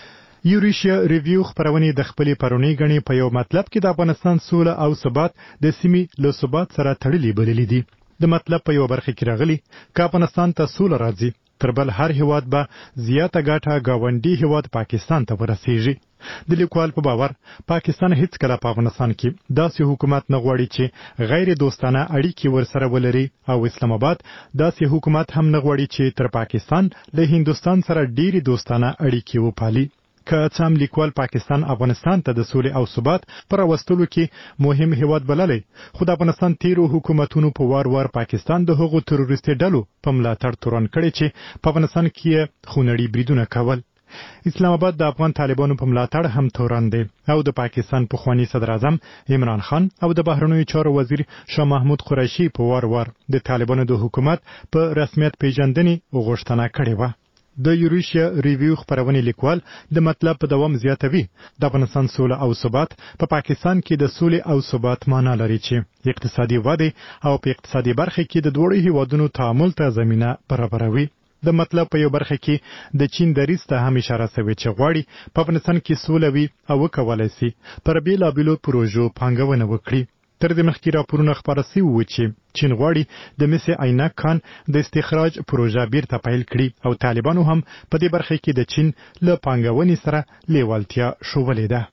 یوریشیا ریویو خبرونه د خپلې پرونی غني په یو مطلب کې د افغانستان سوله او ثبات د سیمې له ثبات سره تړلي بللي دي. د مطلب په یو برخه کې راغلي چې افغانستان ته سوله راځي تر بل هر هیواد به زیاته ګټه گاونډي هیواد پاکستان ته ورسیږي. د لیکوال په باور پاکستان هیڅ کله په افغانستان کې داسې حکومت نه غواړي چې غیر دوستانه اړیکې ورسره ولري او اسلام آباد داسې حکومت هم نه غواړي چې تر پاکستان له هندستان سره ډېری دوستانه اړیکې وپالي. که څام لیکوال پاکستان افغانستان ته د سولې او ثبات پر وستلو کې مهم هیواد بللی، خو د افغانستان تیرو حکومتونو په وار وار پاکستان د هغو تروریستي ډلو په ملاتړ تورن کړی چې په افغانستان کې خونړي بریدونه کول. اسلام آباد د افغان طالبانو په ملاتړ هم تورن دی او د پاکستان پخوانی صدر اعظم عمران خان او د بهرنیو چارو وزیر شاه محمود قریشي په وار وار د طالبانو د حکومت په رسمیت پیژندنې غوښتنه کړې و. د یوریشیا ریویو خبرونه لیکوال د مطلب په دوام زیاتوي د افغانستان سوله او ثبات په پا پاکستان کې د سولې او ثبات معنی لري چې اقتصادي وده او په اقتصادي برخه کې د دوړو هیوادونو تعامل ته زمينه برابروي. د مطلب په یو برخه کې د چین دریځ ته هم اشاره شوې چې غواړي په افغانستان کې سوله وي او وکولای شي پر بیلابیلو پروژو پانګونه وکړي. تر دې مخکې راپورونه خپاره شوي وو چې چین غواړي د مس عینک کان د استخراج پروژه بیرته پیل کړي او طالبانو هم په دې برخه کې د چین له پانګونې سره لیوالتیا ښودلې ده.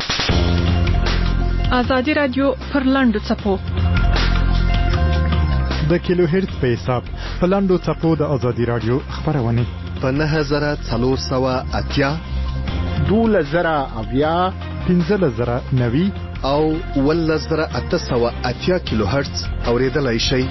ازادي رادیو پر لاندو څپو د کیلو هرتز په حساب په لاندو څپو د ازادي رادیو خبرونه په نهه زره څلور سوه اتیا دوله زره اویا پنځه زره نوي او ول زره اته سوه اتیا کیلو هرتز اوریدلای شي.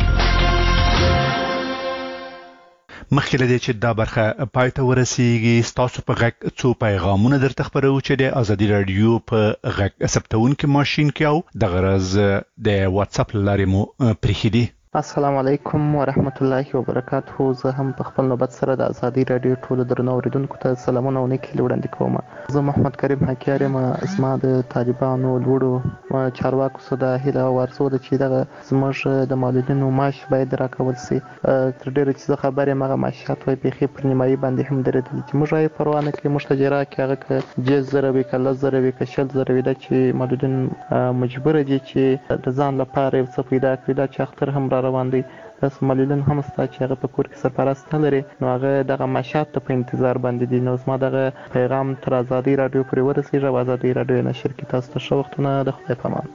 مخکې له دې چې دا برخه پای ته ورسیږي ستاسو په غږ څو پیغامونه درته خبرو چې د ازادي رادیو په غږ ثبتونکو ماشين کې او د غرض د واتس اپ لارې مو پریښي دي. السلام علیکم ورحمت الله وبرکاته. زه هم په خپل نوبت سره د ازادي رادیو ټولو درنو اوریدونکو ته سلامونه او نیکي وړاندې کوم. زه محمد کریم حکیار یم. زما د طالبانو لوړو چارواکو سره د هیله او ارزو ده چې دغه زموږ د مالدینو معاش باید راکول شي. تر ډیره چې زه خبر یم هغه معاشات وایي بیخي پر نیمایي باندې هم درېدلي چې موږ یې پروا نه کوي. موږ ته جرا کې هغه که جز زره وي که لس زره وي که شل زره وي دا چې مالدین مجبوره دي چې د ځان لپاره یو څه پیدا کړي. دا چې اختر هم را روان دی داسې مالدین هم شته چې هغه په کور کې سرپرست نه لري نو هغه دغه معاشات ته په انتظار باندې دي. نو زما دغه پیغام تر ازادي رادیو پورې ورسېږي او ازادي رادیو یې نشر کړي. تاسو ته ښه وختونه. د خدای په امان.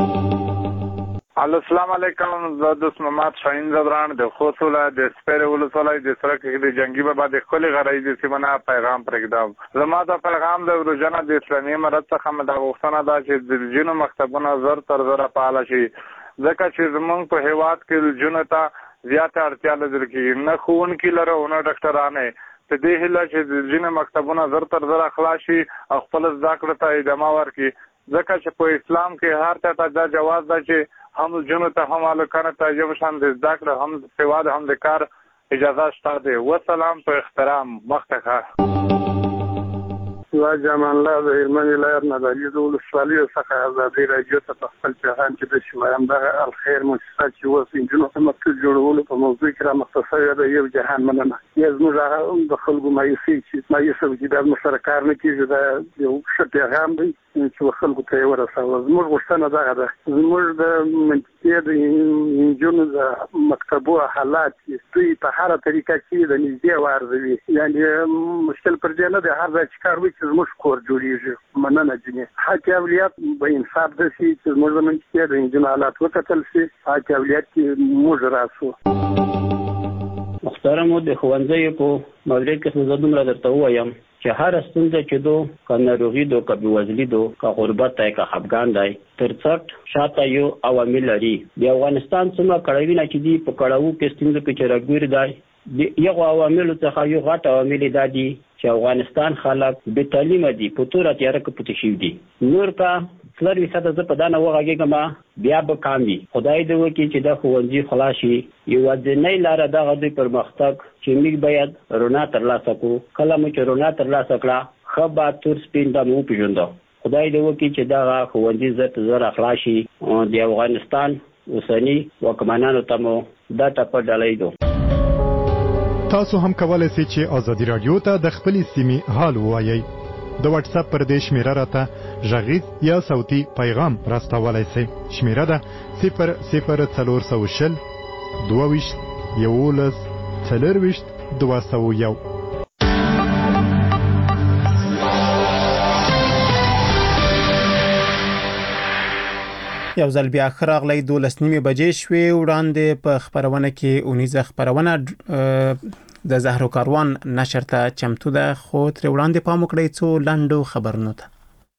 السلام علیکم. زه دوست محمد شاهین زدران د خوست ولایت د سپیره ولسوالۍ د سړک د جنگي بابا د خپلې غړۍ د سیمه پیغام پرېږدم. زما د پیغام د روزانه د اسلامي امارت څخه مې دا غوښتنه ده چې د جنو مکتبونه زر تر زره فعال شي ځکه چې زمونږ په هیواد کې جنو ته زیاته اړتیا لري کېږي نه ښوونکي لره او نه ډاکټرانې. په دې هیله چې د جنو مکتبونه زر تر زره خلاص شي او خپل زده کړو ته ادامه ورکړي ځکه چې په اسلام کې هر چا ته دا جواز ده چې هم جنو ته هم هلکانو ته یو شان د زده کړې هم د سواد هم د کار اجازه شته دی. وسلام په احترام. مخته ښه. سوا جمان الله د هلمند ولایت نه د علیزو ولسوالۍ څخه ازادي رادیو ته په خپل پیغام کې د شمایم دغه الخیر مؤسسه چې اوس نجونو ته مکتب جوړولو په موضوع کې رامخته شوې ده یو جهان مننه. یا زموږ هغه د خلکو مایوسي چې مایوسه وي چې دا زموږ سره کار نه کېږي دا یو ښه پیغام دی چې خلکو ته یې ورسوه. زموږ غوښتنه دغه ده زموږ د منطقې د نجونو د مکتبو حالات چې دوی په هره طریقه کې د نږدې وارزوي یعنې مشکل پر دې نه دی هر ځای چې کار وکړي چې زموږ کور جوړېږي. مننه جنې. حق اولیت به انصاف داسې چې زموږ د منطقې د نجونو حالات وکتل شي. حق اولیت کې موږ راسو. محترمو د ښوونځیو په مورد کې زه دومره درته ووایم چې هر ستونزه چې دو که ناروغي دو که بېوزلي دو که غربت دی که خفګان دی تر څټ شاته یو عوامل لري. د افغانستان څومره کړاوونه چې دي په کړاوو کې ستونزو کې چې راګیر دی د یغو عواملو څخه یو غټ عوامل دا دي چې افغانستان خلک بې تعلیمه دي په توره تیاره کې پټې شوي دي. نور که څلور فیصده زه په دا نه وغږېږم بیا به کام وي. خدای دې وکړي چې دا ښوونځي خلاص شي. یوازینۍ لاره دغه دوی پرمختګ چې موږ باید رڼا ترلاسه کړو. کله مو چې رڼا ترلاسه کړه ښه به تور سپین دا مو وپېژنده. خدای دې وکړي چې دغه ښوونځي زر ته زر خلاص شي. د افغانستان اوسني واکمنانو ته مو دا ټپه ډالۍ دو. تاسو هم کولای شئ چې ازادي رادیو ته د خپلې سیمې حال ووایئ. د واتس اپ پر دې شمیره راته غږیز یا صوتي پیغام راستولای شئ. شمیره ده صفر صفر څلور سوه شل دوه ویشت یولس څلرویشت دوه سوه یو. یو ځل بیا خراغلی دولس نیمې بجې شوې. وړاندې په خبرونه کې اونیزه خبرونه د زهرو کاروان نشر ته چمتو ده، خو تر وړاندې پام وکړئ څو لنډو خبرونو ته.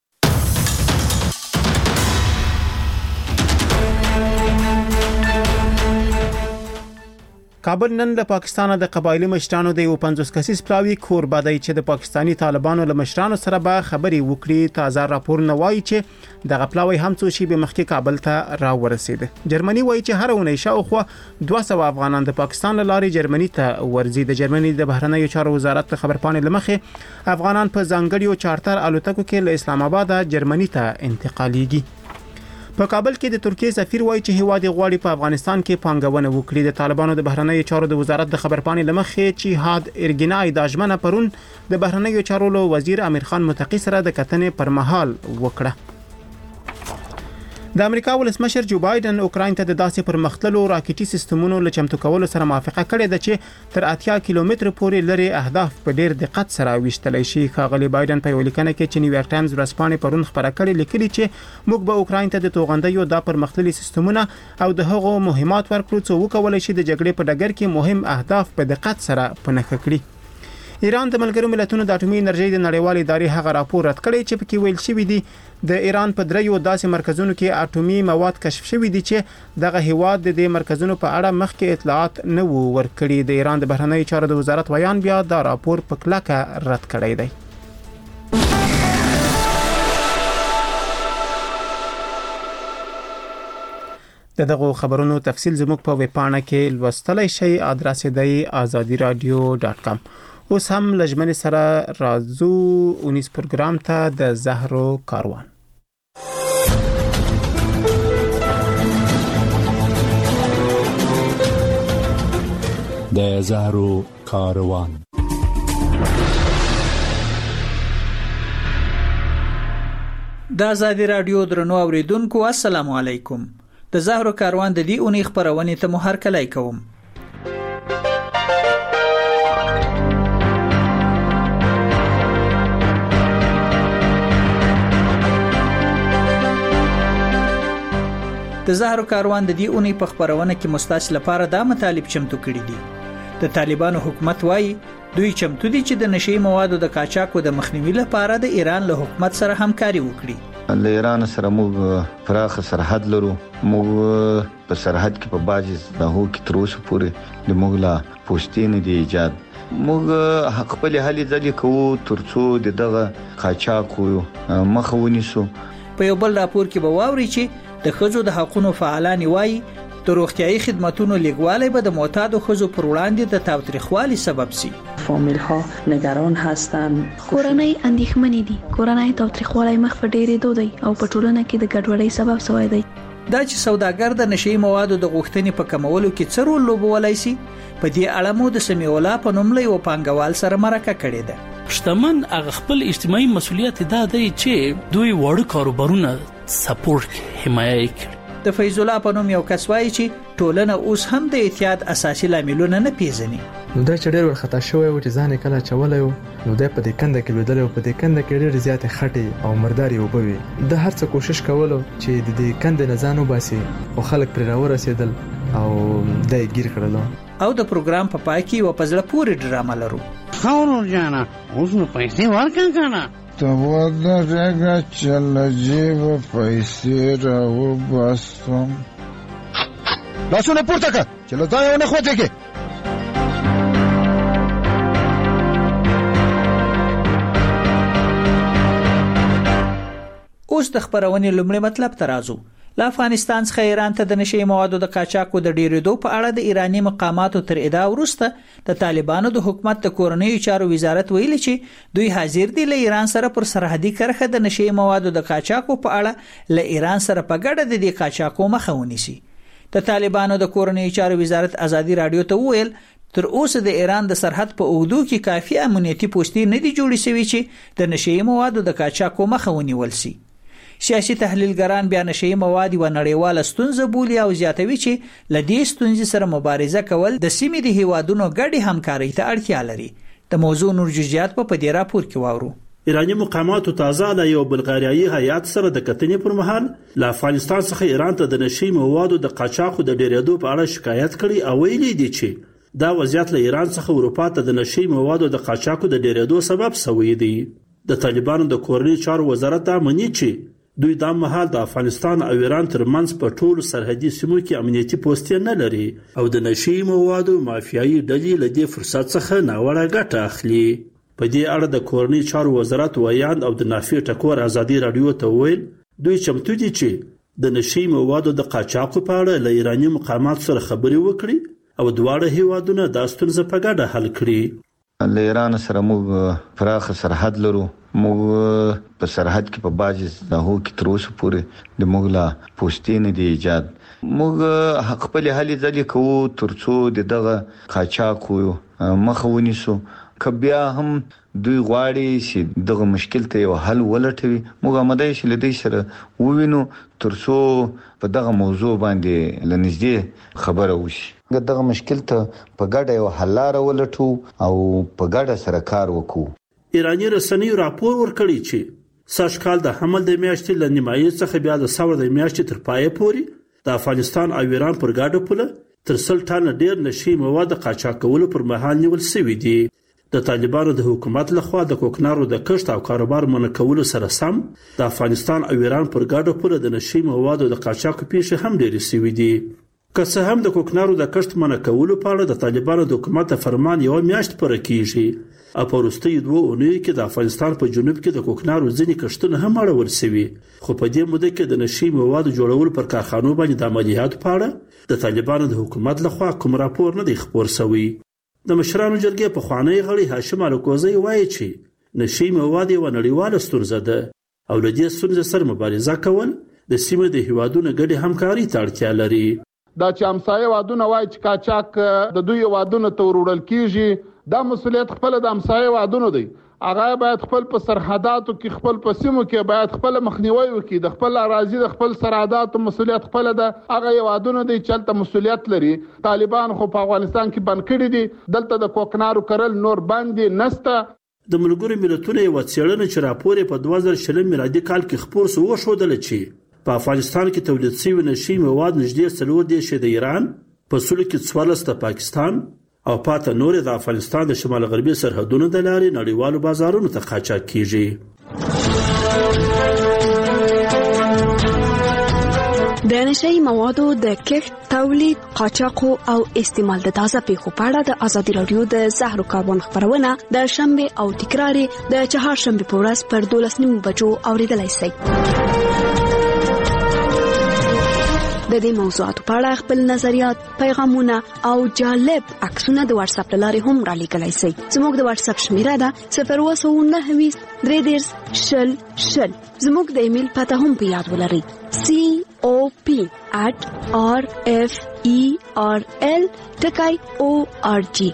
کابل نن له پاکستان د قبایلی مشرانو د یو پنځوس کسیز پلاوی کوربه دی چې د پاکستانی طالبانو له مشرانو سره به خبرې وکړي. تازه راپور نه وایي چې دغه پلاوی هم څو شی به مخکې کابل ته را ورسید. جرمني وایي چې هر اونۍ شاوخوا دوه سوه افغانان د پاکستان له لارې جرمني ته ورځي. د جرمني د بهرنیو چارو وزارت خبرپاڼې لمخې افغانان په ځانګړیو چارتر الوتکو کې له اسلام آباد جرمني ته انتقالیږي. په کابل کې د ترکیې سفیر وایي چې هیواد غواړي په افغانستان کې پانګونه وکړي. د طالبانو د بهرنیو چارو د وزارت د خبرپاڼې لمخې چې هاد ارګینای د ژمنه پرون د بهرنیو چارو له وزیر امیر خان متقی سره د کتنې پر مهال وکړه. د امریکا ولسمشر جو بایدن اوکراین ته د داسې پرمختللو راکټي سیستمونو له چمتو کولو سره موافقه کړې ده چې تر اتیا کیلومتر پورې لري اهداف په ډیر دقت سره ویشتلی شي. ښاغلی بایدن په یو لیکنه کې چې نیویارک ټایمز ورځپاڼې پرون خبره کړې لیکلي چې موږ به اوکراین ته د توغندیو دا پرمختللي سیستمونه او د هغو مهمات ورکړو څو وکولای شي د جګړې په ډګر کې مهم اهداف په دقت سره په نښه کړي. ایران د ملګرو ملتونو د اټومي انرژي د نړیوالې ادارې هغه راپور رد کړی چې پکې ویل شوی دی د ایران په دریو داسې مرکزونو کې اټومي مواد کشف شوی دي چې دغه هیواد د دې مرکزونو په اړه مخکې اطلاعات نه وو ورکړي. د ایران د بهرنیو چارو د وزارت ویان بیا دا راپور په کلکه رد کړی دی. د دغه خبرونو تفصیل زموږ په ویب پاڼه کې لوستلای شئ. ادرس دی آزادی رادیو ډاټ کام. اوس هم لجمن سره رازو اونیس پروګرام ته د زهرو کاروان. د زهرو کاروان. د آزادی رادیو درنو اوریدونکو السلام علیکم. د زهرو کاروان د دې اونۍ خبرونه ته مو هرکلی کوم. د زهرو کاروان د دې اونۍ په خبرونه کې مستاس لپاره دا مطالب چمتو کړي دي. د طالبانو حکومت وایي دوی چمتو دي چې د نشئی موادو د قاچاقو د مخنیوي لپاره د ایران له حکومت سره همکاري وکړي. له ایران سره موږ پراخ سرحد لرو. موږ په سرحد کې په باج د هو کې تر اوسه پورې د موږ لا پوسټین دی ایجاد. موږ خپل هلي ځلې کوو ترڅو د دغه قاچاقو مخه ونیسو. په یو بل راپور کې به واوري چې د خځو د حقوقو فعالان وایي د روغتيایي خدماتونو لیږوالی به د معتادو خځو پر وړاندې د تاوتریخوالي سبب شي. فامیل ها نگران هستند. کورنۍ اندېښمنې دي. کورنۍ تاوتریخوالی مخ په ډېرېدو دی او په ټولنه کې د ګډوډۍ سبب شوی دی. دا چې سوداګر د نشئی موادو د غوښتنې په کمولو کې څه رول لوبولی شي، په دې اړه مو د سمیع الله په نوم له یو پانګوال سره مرکه کړې ده. شتمن هغه خپل اجتماعي مسؤلیت دا دی چې دوی وړ کاروبارونه سپورټ حمایه کړي. د فیض الله په نوم یو کس وایي چې ټولنه اوس هم د احتیاط اساسي لاملونه نه پیژني. نو دا چې ډېر ورخطا شوی و چې ځان کله چولای و نو د په دې کنده کې لیدل او په دې کنده کې ډېر زیات خټي او مرداري وبوي. د هر څه کوشش کولو چې د دې کنده نه ځانو باسي او خلک پر راورسېدل او دای ګیر کړل. او د پروګرام په پای کې و پزړه پورې ډرامه لرو. خاورو جانا اوس نو پیسې ورکړه کنه ته ودا رګه چل جیب پیسې راو باسم. لاسونه پورته کړه چې له ځایه ونه خوځېږي. اوس د خبرونې لومړی مطلب ته راځو. له افغانستان څخه ایران ته د نشئی موادو د قاچاقو د ډیرېدو په اړه د ایرانی مقاماتو تر ادعا وروسته د طالبانو د حکومت د کورنیو چارو وزارت ویلي چې دوی حاضر دي له ایران سره پر سرحدي کرښه د نشئی موادو د قاچاقو په اړه له ایران سره په ګډه د دې قاچاقو مخه ونیسي. د طالبانو د کورنیو چارو وزارت آزادی رادیو ته ویل تر اوسه د ایران د سرحد په اوږدو کې کافي امنیتي پوستې نه دي جوړې شوي چې د نشئی موادو د قاچاقو مخه ونیول شي. سیاسي تحلیلګران بیا نشئی مواد و نړیواله ستونزه بولي او زیاتوي چې لدې ستونزې سره مبارزه کول د سیمې د هیوادونو ګډې همکارۍ ته اړتیا لري. د موضوع نور جزئیات په دې راپور کې واورو. ایرانی مقاماتو تازه له یو بلغاریایي هیئات سره د کتنې پر مهال له افغانستان څخه ایران ته د نشئی موادو د قاچاقو د ډیرېدو په اړه شکایت کړي او ویلي دي چې دا وضعیت له ایران څخه اروپا ته د نشئی موادو د قاچاقو د ډیرېدو سبب شوی دی. د طالبانو د کورنۍ چارو وزارت دا مني چې دوی دا مهال د افغانستان او ایران ترمنځ په ټولو سرحدي سیمو کې امنیتي پوستې نه لري او د نشئی موادو مافیایي ډلې له دې فرصت څخه ناوړه ګټه اخلي. په دې اړه د کورنۍ چارو وزارت ویاند او د نافع ټکور ازادي رادیو ته ویل دوی چمتو دي چې د نشئی موادو د قاچاقو په اړه له ایرانی مقاماتو سره خبرې وکړي او دواړه هیوادونه دا ستونزه په ګډه حل کړي. له ایران سره موږ پراخ سرحد لرو. موږ په سرحد کې په باجز د هو کې تر اوسه پورې د موږ لا پوستې نه دي ایجاد. موږ خپل هلې ځلې کوو ترڅو د دغه قاچاقو مخه ونیسو. کبیا هم دوی غواړي چې دغه مشکل ته یو حل ولټوي. موږ آماده یو چې لدی سره ووینو ترڅو په دغه موضوع باندې لنږدې خبره وشي. دغه مشکل ته په ګډه یو حل لار ولټو او په ګډه سره کار وکړو. ایرانی رسنیو راپور ورکړی چې سږ کال د حمل د میاشتې له نیمایي څخه بیا د ثور د میاشتې تر پایه پورې د افغانستان او ایران پر ګډه پوله تر سل ټنه ډیر نشئی مواد قاچاق کولو پر مهال نیول شوي دي. د طالبانو د حکومت لخوا د کوکنارو د کښت او کاروبار منع کولو سره سم د افغانستان او ایران پر ګډه پوله د نشئی موادو د قاچاق پیښې هم ډېرې شوي دي. که څه هم د کوکنارو د کښت منع کولو په اړه د طالبانو د حکومت فرمان یو میاشت پوره کیږي او په وروستیو دوه اونیو کې د افغانستان په جنوب کې د کوکنارو ځینې کښتونه هم اړول شوي. خو په دې موده کې د نشئی موادو جوړولو پر کارخانو باندې د عملیاتو په اړه د طالبانو د حکومت لخوا کوم راپور نه دی خپور شوی. د مشرانو جرګې پخوانی غړي هاشم الکوزی وایي چې نشئی مواد یوه نړیواله ستونزه ده او له دې ستونزې سره مبارزه کول د سیمې د هیوادونو ګډې همکارۍ ته اړتیا لري. دا چې همسایه وادونه وایي چې قاچاق د دوی وادونو ته وروړل کیږي، دا مسولیت خپل د همسایه وادونو دی. هغه باید خپل په سرحداتو کې خپل په سیمو کې باید خپل مخنیوي وکړي. د خپل اراضي د خپل سرحداتو مسولیت خپل ده. هغه یوادونه دی چې تل مسولیت لري. طالبان خو په افغانستان کې بند کړي دي، دلته د کوکنارو کرل نور باندې نسته. د ملګرو ملتونو یو څېړنه چې راپور په دوه زره شل میلادي کال کې خپور شو وښودل چې په افغانستان کې تولید شوی نشئی مواد نږدې څلور دېرش د ایران، په سلو کې څوارلس د پاکستان او پاته نورې د افغانستان د شمال غربي سرحدونو د لارې نړیوالو بازارونو ته قاچاق کیږي. د نشئی موادو د کښت، تولید، قاچاق او استعمال د تازه پیښو په اړه د ازادي رادیو د زهرو کاربن خبرونه د شنبه او تکرار د چهارشنبه په ورځ پر دولس نیمو بجو اوریدلای شئ. د دې موضوعاتو په اړه خپل نظریات، پیغامونه او جالب عکسونه د واتس اپ لارې هم را لیږلی شئ. زموږ د واتس اپ شمیره ده صفر اووه سوه نهه ویشت درې دېرش شل شل. زموږ د ایمیل پته هم په یاد ولرئ: سی او پی at r f e r l ټکی او ار جی.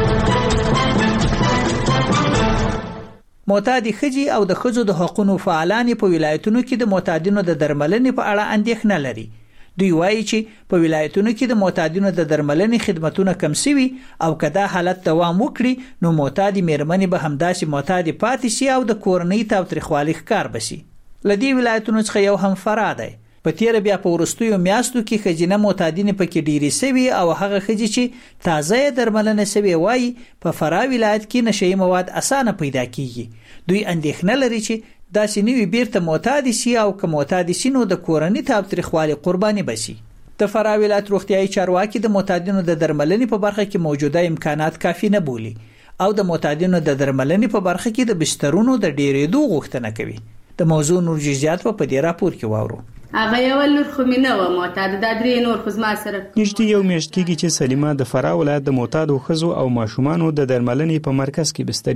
معتادي ښځې او د ښځو د حقوقو فعالان په ولایتونو کې د معتادینو د درملنې په اړه اندېښنه لري. دوی وایي چې په ولایتونو کې د معتادینو د درملنې خدماتونه کم شوي او که دا حالت دوام وکړي نو معتادي مېرمنې به همداسې معتادي پاتې شي او د کورنۍ تاوتریخوالي ښکار به شي. له دې ولایتونو څخه یو هم فراه دی. په تیره بیا په وروستیو میاشتو کې ښځینه معتادینې پکې ډېرې شوي او هغه ښځې چې تازه درملنه شوې وایي په فراه ولایت کې نشئی مواد اسانه پیدا کیږي. دوی اندېښنه لري چې داسې نوي بیرته معتادي شي او که معتادي شي نو د کورنۍ تاوتریخوالي قرباني بشي. د فراه ولایت روغتیايي چارواکي د معتادینو د درملنې په برخه کې موجوده امکانات کافي نه بولي او د معتادینو د درملنې په برخه کې د بسترونو د ډېرېدو غوښتنه کوي. د موضوع نور جزئیات په دې راپور کې واورو. هغه یو لور خو مینه و معتاد د درې نور خو زما سره نږدې یو میاشت کېږي چې سلیمه د فراه ولایت د معتادو ښځو او ماشومانو د درملنې په مرکز کې بستري ده.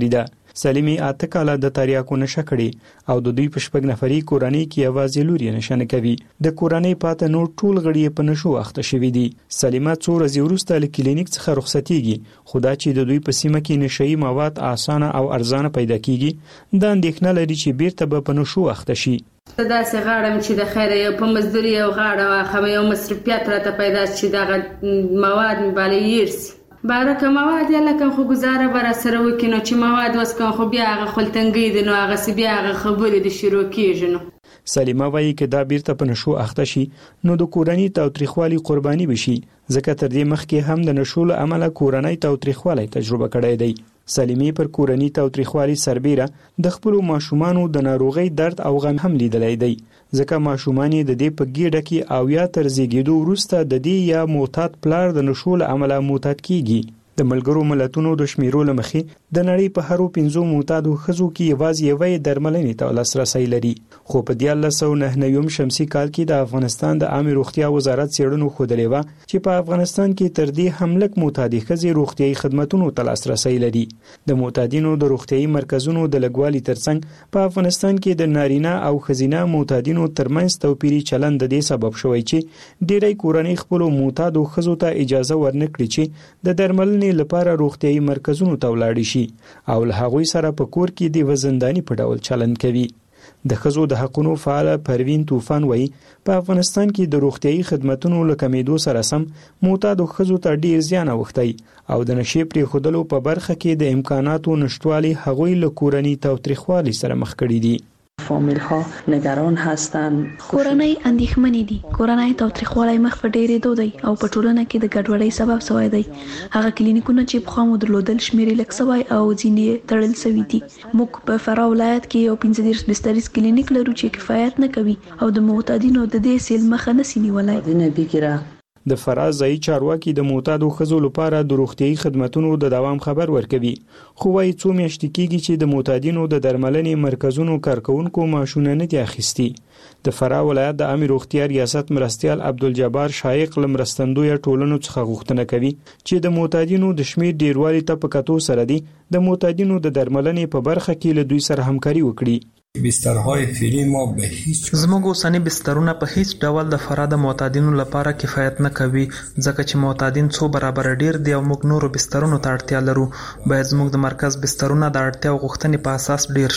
سلیمي اته کاله د تریاکو نشه کړي او د دوی په شپږ نفري کورنۍ کې یوازې لور یې نشه نه کوي. د کورنۍ پاته نور ټول غړي په نشو اخته شوي دي. سلیمه څو ورځې وروسته له کلینیک څخه رخصتېږي، خو دا چې د دوی په سیمه کې نشهیي مواد اسانه او ارزانه پیدا کیږي دا اندېښنه لري چې بیرته به په نشو اخته شي. دا سه غاړم چې د خیره یو په مزدوري یو غاړه واخم یو مصرفیات راته پیدا شي دا مواد مبالغ یرسي بارکه مواد یلا کوم خو گزاره بر سره وکینو چې مواد وس کوم خو بیا هغه خلتنګي دي نو هغه سی بیا هغه خبرې د شروع کیږي. نو سلیمه وایي چې دا بیرته په نشو اخته شي نو د کورنۍ تاوتریخوالي قرباني بشي، ځکه تر دې مخکې هم د نشو له امله کورنۍ تاوتریخوالي تجربه کړې دی. سلیمې پر کورنۍ تاوتریخوالي سربیره د خپل ماشومانو د ناروغي درد او غم هم لیدلای دی، ځکه ماشومان د دې په ګډه کې او یا تر زیږیدو وروسته د دې یا معتاد پلار د نشو له امله معتاد کیږي. د ملګرو ملتونو د شمیرو لمخې د نړۍ په هرو پنځو معتادو ښځو کې یوازې یوې درملنې ته لاسرسی لري، خو په دیارلس سوه نهه نوي شمسي کال کې د افغانستان د عامه روغتیا وزارت څېړنو ښودلې وه چې په افغانستان کې تر دې هم لږ معتادې ښځې روغتیایي خدمتونو ته لاسرسی لري. د معتادینو د روغتیایي مرکزونو د لږوالي ترڅنګ په افغانستان کې د نارینه او ښځینه معتادینو ترمنځ توپیري چلند د دې سبب شوی چې ډېری کورنۍ خپلو معتادو ښځو ته اجازه ورنکړي چې د درملنې لپاره روغتیایي مرکزونو ته ولاړ شي او له هغوی سره په کور کې د وزنداني په ډول چلند کوي. د ښځو د حقونو فعال پروین طوفان وایي په افغانستان کې د روغتیایي خدماتو له کمیدو سره سم معتادو ښځو ته ډیر زیان اوښتی او د نشې پرېښودلو په برخه کې د امکاناتو نشتوالي هغوی له کورنۍ تاوتریخوالي سره مخ کړي دي. فامیل ها نگران هستند. کورنۍ اندېښمنې دي. کورنۍ تاوتریخوالی مخ په ډېرېدو دی او په ټولنه کې د ګډوډۍ سبب شوی دی. هغه کلینیکونه چې پخوا مو درلودل شمېر یې لږ شوی او ځینې تړل شوي دي. موږ په فراه ولایت کې یو پنځه دېرش بستریز کلینیک لرو چې کفایت نه کوي او د معتادینو د دې سیل مخه نشي نیولی. د فراه ځایي چارواکي د معتادو ښځو لپاره د روغتیایي خدماتو د دوام خبر ورکوي، خو وايي څو میاشتې کېږي چې د معتادینو د درملنې مرکزونو کارکونکو معاشونه نه دي اخیستي. د فراه ولایت د عامه روغتیا ریاست مرستیال عبدالجبار شایق له مرستندویه ټولنو څخه غوښتنه کوي چې د معتادینو د شمېر ډیروالي ته په کتو سره دي د معتادینو د درملنې په برخه کې له دوی سره همکاري وکړي. بسترهای فعلی ما به هیڅ زموږ اوسنی بسترونه په هیڅ ډول د فراه د معتادینو لپاره کفایت نه کوي، ځکه چې معتادین څو برابر ډیر دي او موږ نورو بسترونو ته اړتیا لرو. باید زموږ د مرکز بسترونه د اړتیا او غوښتنې په اساس ډیر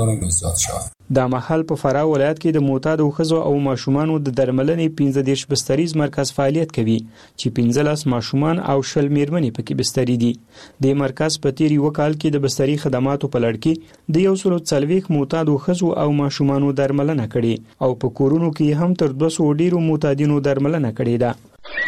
شي. دا مهال په فراه ولایت کې د معتادو ښځو او ماشومانو د درملنې پنځه دېرش بستریز مرکز فعالیت کوي چې پنځلس ماشومان او شل میرمنې پکې بستري دي. د مرکز په تیر یو کال کې د بستري خدماتو په لړ کې د یو سل څلوېښت معتادو ښځو او ماشومانو درملنه کړې او په کورونو کې هم تر دوه سوه ډیرو معتادینو درملنه کړې ده.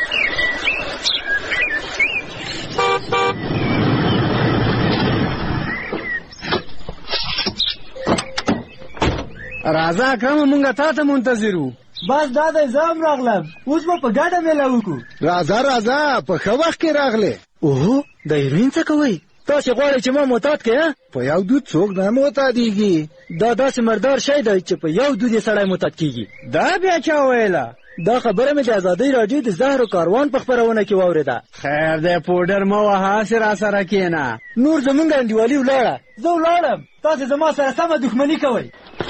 راځه اکرم مونږه تا ته منتظر وو. بس دا د زام راغلم، اوس به په ګډه میله وکړو. راځه راځه په ښه وخت کې راغلې. اوهو د هیروین څه کوئ؟ تاسې غواړئ چې ما معتاد کړې؟ په یو دود څوک نه معتادېږي. دا داسې مردار شی دی چې په یو دود یې سړی معتاد کېږي. دا بیا چا ویله؟ دا خبره مې د ازادۍ راډیو د زهرو کاروان په خپرونه کې واورېده. خیر دی پوډر مه وهه، هسې را سره کښېنه. نور زمونږ انډیوالي ولاړه، زه ولاړم، تاسې زما سره سمه دښمني کوئ.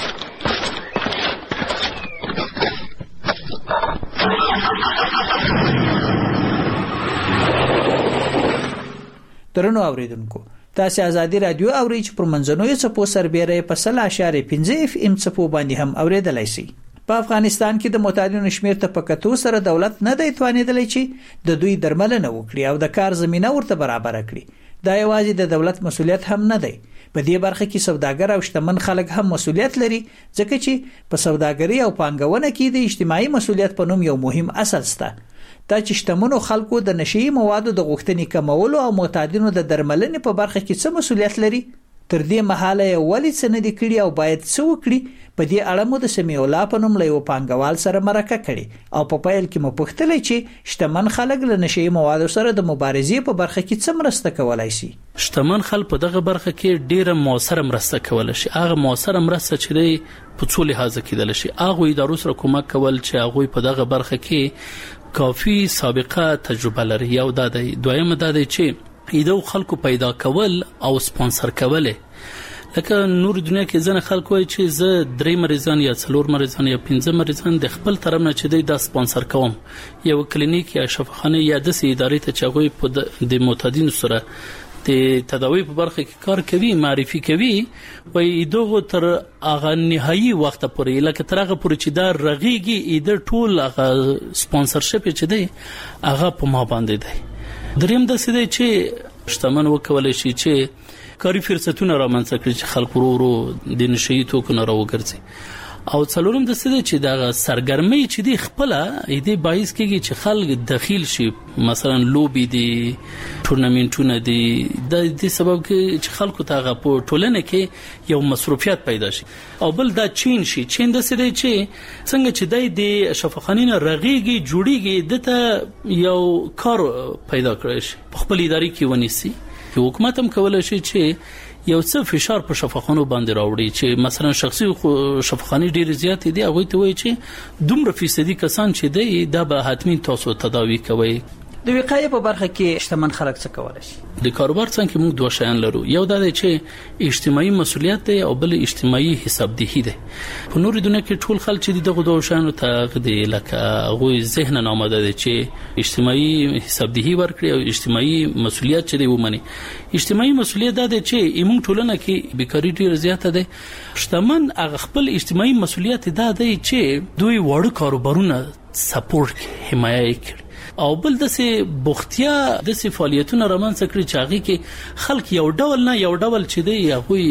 درنو اوریدونکو، تاسو ازادي رادیو اورئ چې پر منځنوي څپو سربېره په سل اشاریه پنځه اف ام څپو باندې هم اوریدلای شئ. په افغانستان کې د معتادینو شمېر ته په کتو سره دولت نه دی توانېدلی چې د دوی درملنه وکړي او د کار زمینه ورته برابر کړي. دا یوازې د دولت مسولیت هم نه دی. په دې برخه کې سوداګر او شتمن خلک هم مسولیت لري، ځکه چې په سوداګري او پانګونه کې د اجتماعي مسولیت په نوم یو مهم اصل شته. دا چې شتمنو خلکو د نشئی موادو د غوښتنې کمولو او معتادینو د درملنې په برخه کې څه مسولیت لري، تر دې مهاله یې ولې څه نه دي کړي او باید څه وکړي. په دې اړه مو د سمیع الله په نوم له یو پانګوال سره مرکه کړې او په پیل کې مو پوښتلې چې شتمن خلک له نشئی موادو سره د مبارزې په برخه کې څه مرسته کولای شي. شتمن خلک په دغه برخه کې ډیره موثره مرسته کولای شي. هغه موثره مرسته چې دی په څو لحاظ کېدل شي. هغه ادارو سره کومک کول چې هغه په دغه برخه کې کافي سابقه تجربه لري. یو دا دی. دویم دا دی چې ایدو خلکو پیدا کول او سپانسر کول لکه نور دنیا کې ځنه خلک وایي چې زه درې مریضان یا څلور مریضان یا پنځه مریضان د خپل طرف نه چې د سپانسر کوم یو کلینیک یا شفاخانه یا د سي ادارې ته چاغوي په د معتادین سره د تداوی په برخه کې کار کوي معرفي کوي وای دغه تر اغه نهایي وخت پورې لکه تر هغه پورې چې دا رغيږي د ټول هغه سپانسرشپ چې دی هغه په ما باندې دی دریم د سده چې شتمن وکولای شي چې کاری فرصتونه رامنځته کړي چې خلک ورو ورو د نشي توکو نه راوګرځي او څلورم د سده چې دا سرګرمي چې دی خپل اېدې باعث کېږي چې خلک داخل شي مثلا لوبي دي ټورنمنټونه دي د دې سبب کې چې خلکو ته په ټولنه کې یو مصروفیت پیدا شي او بل دا چین شي چین د سده چې څنګه چې د شفاخانین رغيږي جوړيږي دته یو کار پیدا کړی شي په خپل ادارې کې ونیسي حکومت هم کولای شي چې یو څه فشار په شفاخانو باندې راوړي چې مثلا شخصي شفاخاني ډیر زیات دي هغه ته وایي چې دومره فیصدي کسان چې دی دا به حتمی تاسو تداوی کوي د وقایې په برخه کې شتمن خلک څه کولای شي د کاروبار څنګه موږ دوه شیان لرو یو دا دی چې اجتماعي مسولیت دی او بل اجتماعي حسابدهي دی په نورو دنیا کې ټول خلک چې دغه دوه شیانو ته د لکه غوي ذهن آماده دي چې اجتماعي حسابدهي ورکړي او اجتماعي مسولیت چې دی ومني اجتماعي مسولیت دا دی چې موږ ټولنه کې بیکاری ډیر زیاته ده شتمن هغه خپل اجتماعي مسولیت دا دی چې دوی وړ کاروبارونه سپورټ حمایت کوي او بل دسه بوختیا دسه فعالیتونه رامنځته کړی چې هغه کې خلک یو ډول نه یو ډول چې دی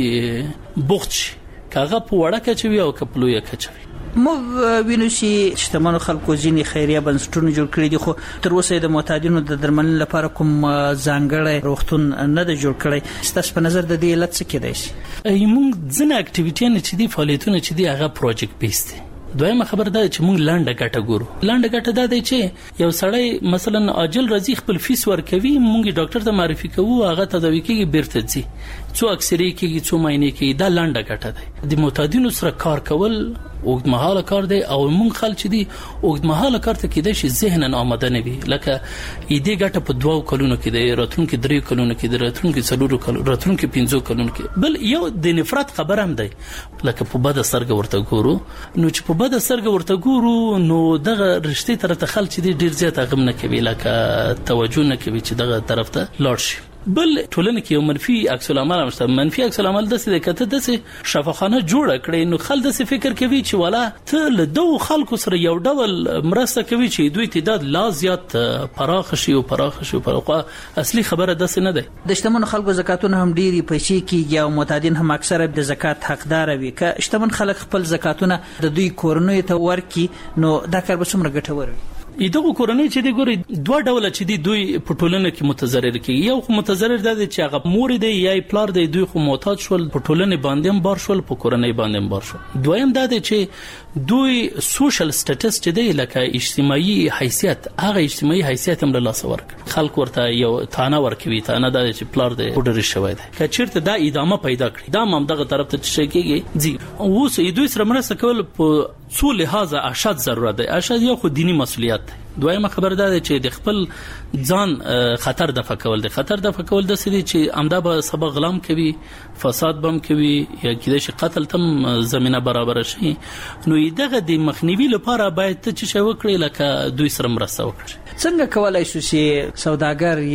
هغه بوخت شي کاغه په وړه کې چوي او کپلوې کې چوي مو وینو چې شتمنو خلکو ځینې خیریه بنسټونه جوړ کړي دي خو تر اوسه د معتادینو د درملنې لپاره کوم ځانګړی روغتون نه دی جوړ کړی ستاسو په نظر د دې علت څه کېدای شي موږ ځنه اکټیویټي چې دي فعالیتونه چې دي هغه پروجیکټ بیس دي دویمه خبر ده چې موږ لاندې ګټه ګورو لاندې ګټه ده چې یو سړی مثلا اجل رضی خپل فیس ورکوي موږ ډاکټر ته معرفي کوو هغه تداوی کوي بیرته ځي څو اکثری کې څو ماینه کې دا لاندې ګټه ده د معتادینو سره کار کول اوږدمهاله کار دی او موږ خلک چې دي اوږدمهاله کار ته کېدای شي ذهنن آماده نه وي لکه دې ګټه په دوه کلونو کې دی راتلونکو درې کلونو کې دی راتلونکو څلورو کلونو راتلونکو پنځو کلونو کې بل یو د نفرت خبر هم دی لکه په بده سرګ ورته ګورو نو چې په بده سرګ ورته ګورو نو دغه رښتې تر ته خلک چې ډیر زیات غم نه کوي لکه توجه نه کوي چې دغه طرف ته لاړ شي بل ټولنه کې یو منفي عکس العمل مشته منفي عکس العمل د څه کته د څه شفاخانه جوړ کړي نو خلک د څه فکر کوي چې والا ته له دوه خلکو سره یو ډول مرسته کوي چې دوی تعداد لا زیات پراخ شي او پراخ شي پراخه اصلي خبره د څه نه ده د شتمن خلکو زکاتونه هم ډيري پیسې کیږي او معتادین هم اکثره د زکات حقدار وي که شتمن خلک خپل زکاتونه د دوی کورنۍ ته ورکي نو دا کار به څومره ګټور وي ایدغه کورنۍ چې دی ګوري دوه ډول چې دی دوی په ټولنه کې متضرر کیږي یو خو متضرر دی چې هغه مور دی یا پلار دی دوی خو محتاج شول په ټولنه باندې هم بار شول په کورنۍ باندې هم بار شول دویم دا دی چې دوی سوشل سټیټس چې دی لکه اجتماعي حیثیت هغه اجتماعي حیثیت هم له لاس ورک خلک ورته یو تانه ورکوي تانه دا چې پلار دی پډر شوی دی که چیرته دا ادامه پیدا کړي دا هم دغه طرف ته چې کېږي ځي اوس دوی سره مرسته کول په څو لحاظه اشد ضرورت دی اشد یو خو دینی مسولیت دی دویمه خبر ده چې د خپل ځان خطر دفع کول دي خطر دفع کول د سړي چې امدا به سبا غلام کوي فساد بم کوي یا کېدای شي قتل تم زمينه برابر شي نو دغه د مخنیوي لپاره باید ته چې وکړي لکه دوی سره مرسته وکړي څنګه کولای شو چې سوداګر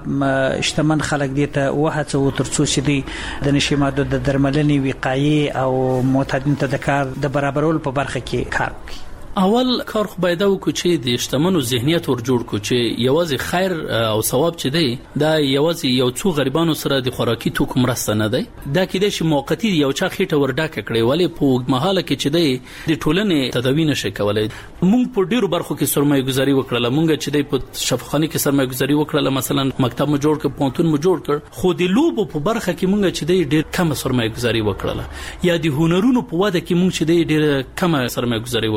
یا شتمن خلک دي ته وهڅو ترڅو چې دي د نشي ماده د درملنې وقایې او معتادین ته د کار د برابرولو په برخه کې کار وکړي اول کار خو باید وکړو چې د اجتماعي ذهنیت ور جوړ کړو چې یوازې خیر او ثواب چې دی دا یوازې یو څو غریبانو سره د خوراکي توکو مرسته نه دی دا کېدای شي موقتی یو چا خېټه ورډاکه کړي ولی په مهاله کې چې دی د ټولنې تداوی نشي کولای مونږ په ډیرو برخو کې سرمایه گذاري وکړه مونږ چې دی په شفاخانه کې سرمایه گذاري وکړه مثلا مکتب مو جوړ کړ پونتون مو جوړ کړ خو د لوبو په برخه کې مونږ چې دی ډیر کم سرمایه گذاري وکړه یا د هنرونو په واده کې مونږ چې دی ډیر کم سرمایه گذاري وکړه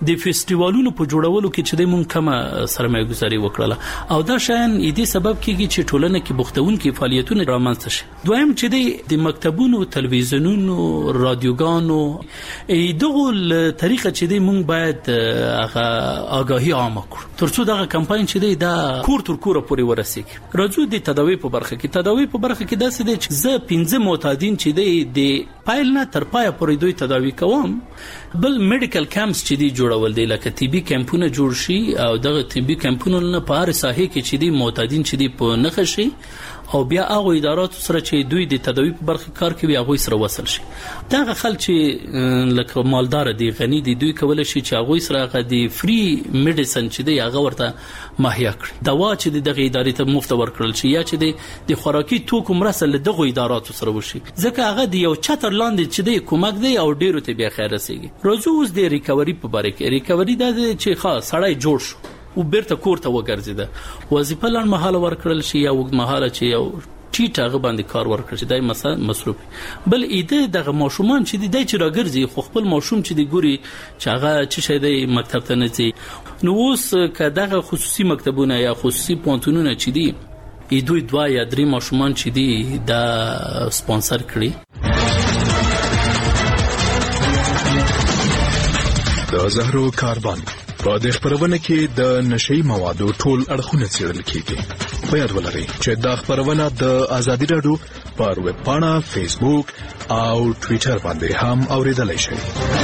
د فیسټیوالونو په جوړولو کې چې د مونږ کومه سرمایه گذاري وکړه او دا شان دې سبب کېږي چې ټولنه کې بوختونکو فعالیتونه رامنځته شي. دویم چې د مکتبونو، تلویزیونونو، رادیوګانو دغه طریقه چې د مونږ باید هغه آگاهی عامه کړو ترڅو دغه کمپاین چې دا کور تر کوره پورې ورسیږي. راځو د تداوی په برخه کې تداوی په برخه کې داسې دي چې زه پنځه معتادین چې د پایل نه تر پایه پورې دوی تداوی کوم. بل میډیکل کمپس چې دی جوړول دي لکه طبي کمپونه جوړ شي او دغه طبي کمپونه نه په هر ساحه کې چې دی معتادین چې دی په نخښ شي او بیا هغه ادارات سره چې دوی د تداوی په برخه کار کوي هغه سره وصل شي. دغه خلک چې لکه مالدار دي غني دي دوی کول شي چې هغه سره هغه د فری میډیسن چې دی هغه ورته مهیا کړي، دوا چې دغه ادارې ته مفت ورکړل شي یا چې د خوراکي توکو مرسته له دغه اداراتو سره وشي ځکه هغه د یو چتر لاندې چې دی کومک دی او ډیرو ته بیا خیر رسیږي. روزو اوس د ریکوري په باره کې ریکوري د چې خاص سړی جوړ شو او بیرته کور ته وګرځیده وظیفه لن مهاله ورکړل شي یا وګ مهاله چې یو ټیټ هغه باندې کار ورکړي چې دای مثلا مصروف بل ایده دغه ماشومان چې د چې راګرځي خو خپل ماشوم چې دی ګوري چې هغه چې شي د مکتب ته نه ځي. نو اوس کداغه خصوصي مکتبونه یا خصوصي پونتونونه چې دی ای دوی دوا یا درې ماشومان چې دی دا سپانسر کړي. د زهرو کاربن په د خبرونه کې د نشئی موادو ټول اړخونه څېړل کیږي. په یاد ولرئ چې دا خبرونه د ازادي رادیو پر ویب پاڼه، فیسبوک او ټوئیټر باندې هم اوریدلای شئ.